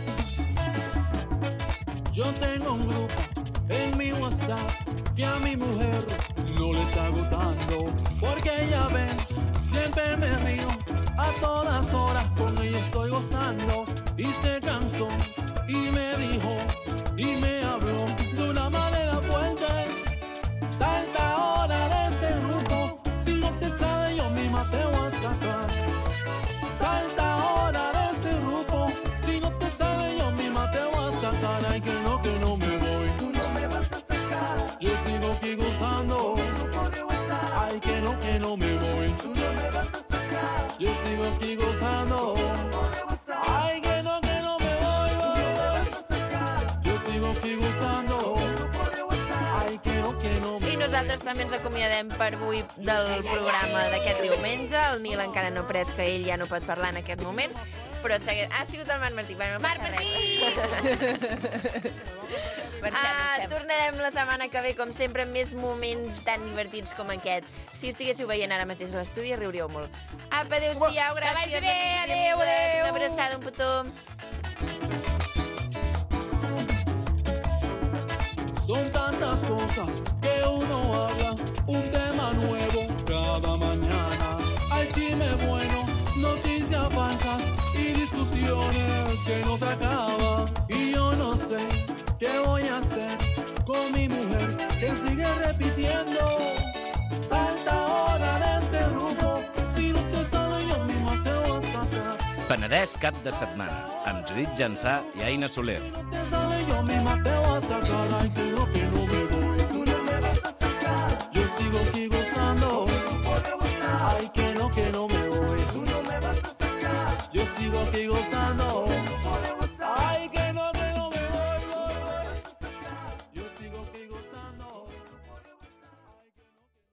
Yo tengo un grupo en mi WhatsApp que a mi mujer no le está gustando. Porque ella ve, siempre me río, a todas horas con ella estoy gozando. Y se cansó y me dijo y me habló de una manera fuerte. Salta ahora de ese grupo, si no te sale yo misma te voy a sacar. Salta ahora de ese grupo, si no te sale yo misma te voy a sacar. Ay, que no, que no me voy. Tú no me vas no, que no me voy. Tú no me vas a sacar. Yo sigo aquí gozando. Ay, que no, que no me voy, Tú no me vas a sacar. yo sigo aquí gozando. Ay, que no, que no me I nosaltres també ens acomiadem per avui del programa d'aquest diumenge. El Nil encara no ha pres, que ell ja no pot parlar en aquest moment, però segui... ha sigut el Marc Martí. Bueno, no Marc passa Martí! res. Ah, tornarem la setmana que ve, com sempre, amb més moments tan divertits com aquest. Si estiguéssiu veient ara mateix a l'estudi, riuríeu molt. Apa, adéu-siau, gràcies. vagi bé, amics i adéu, amigues. adéu. Una abraçada, un petó. Son tantas cosas que uno habla, un tema nuevo cada mañana. Hay chisme bueno, noticias falsas y discusiones que no se acaban. Y yo no sé qué voy a hacer con mi mujer que sigue repitiendo. Salta ahora de este grupo, si no te sale yo misma te voy a sacar. Penedès cap de setmana, amb Judit Jansà i Aina Soler. Te sale yo misma te voy a sacar. Ay, que no, que no.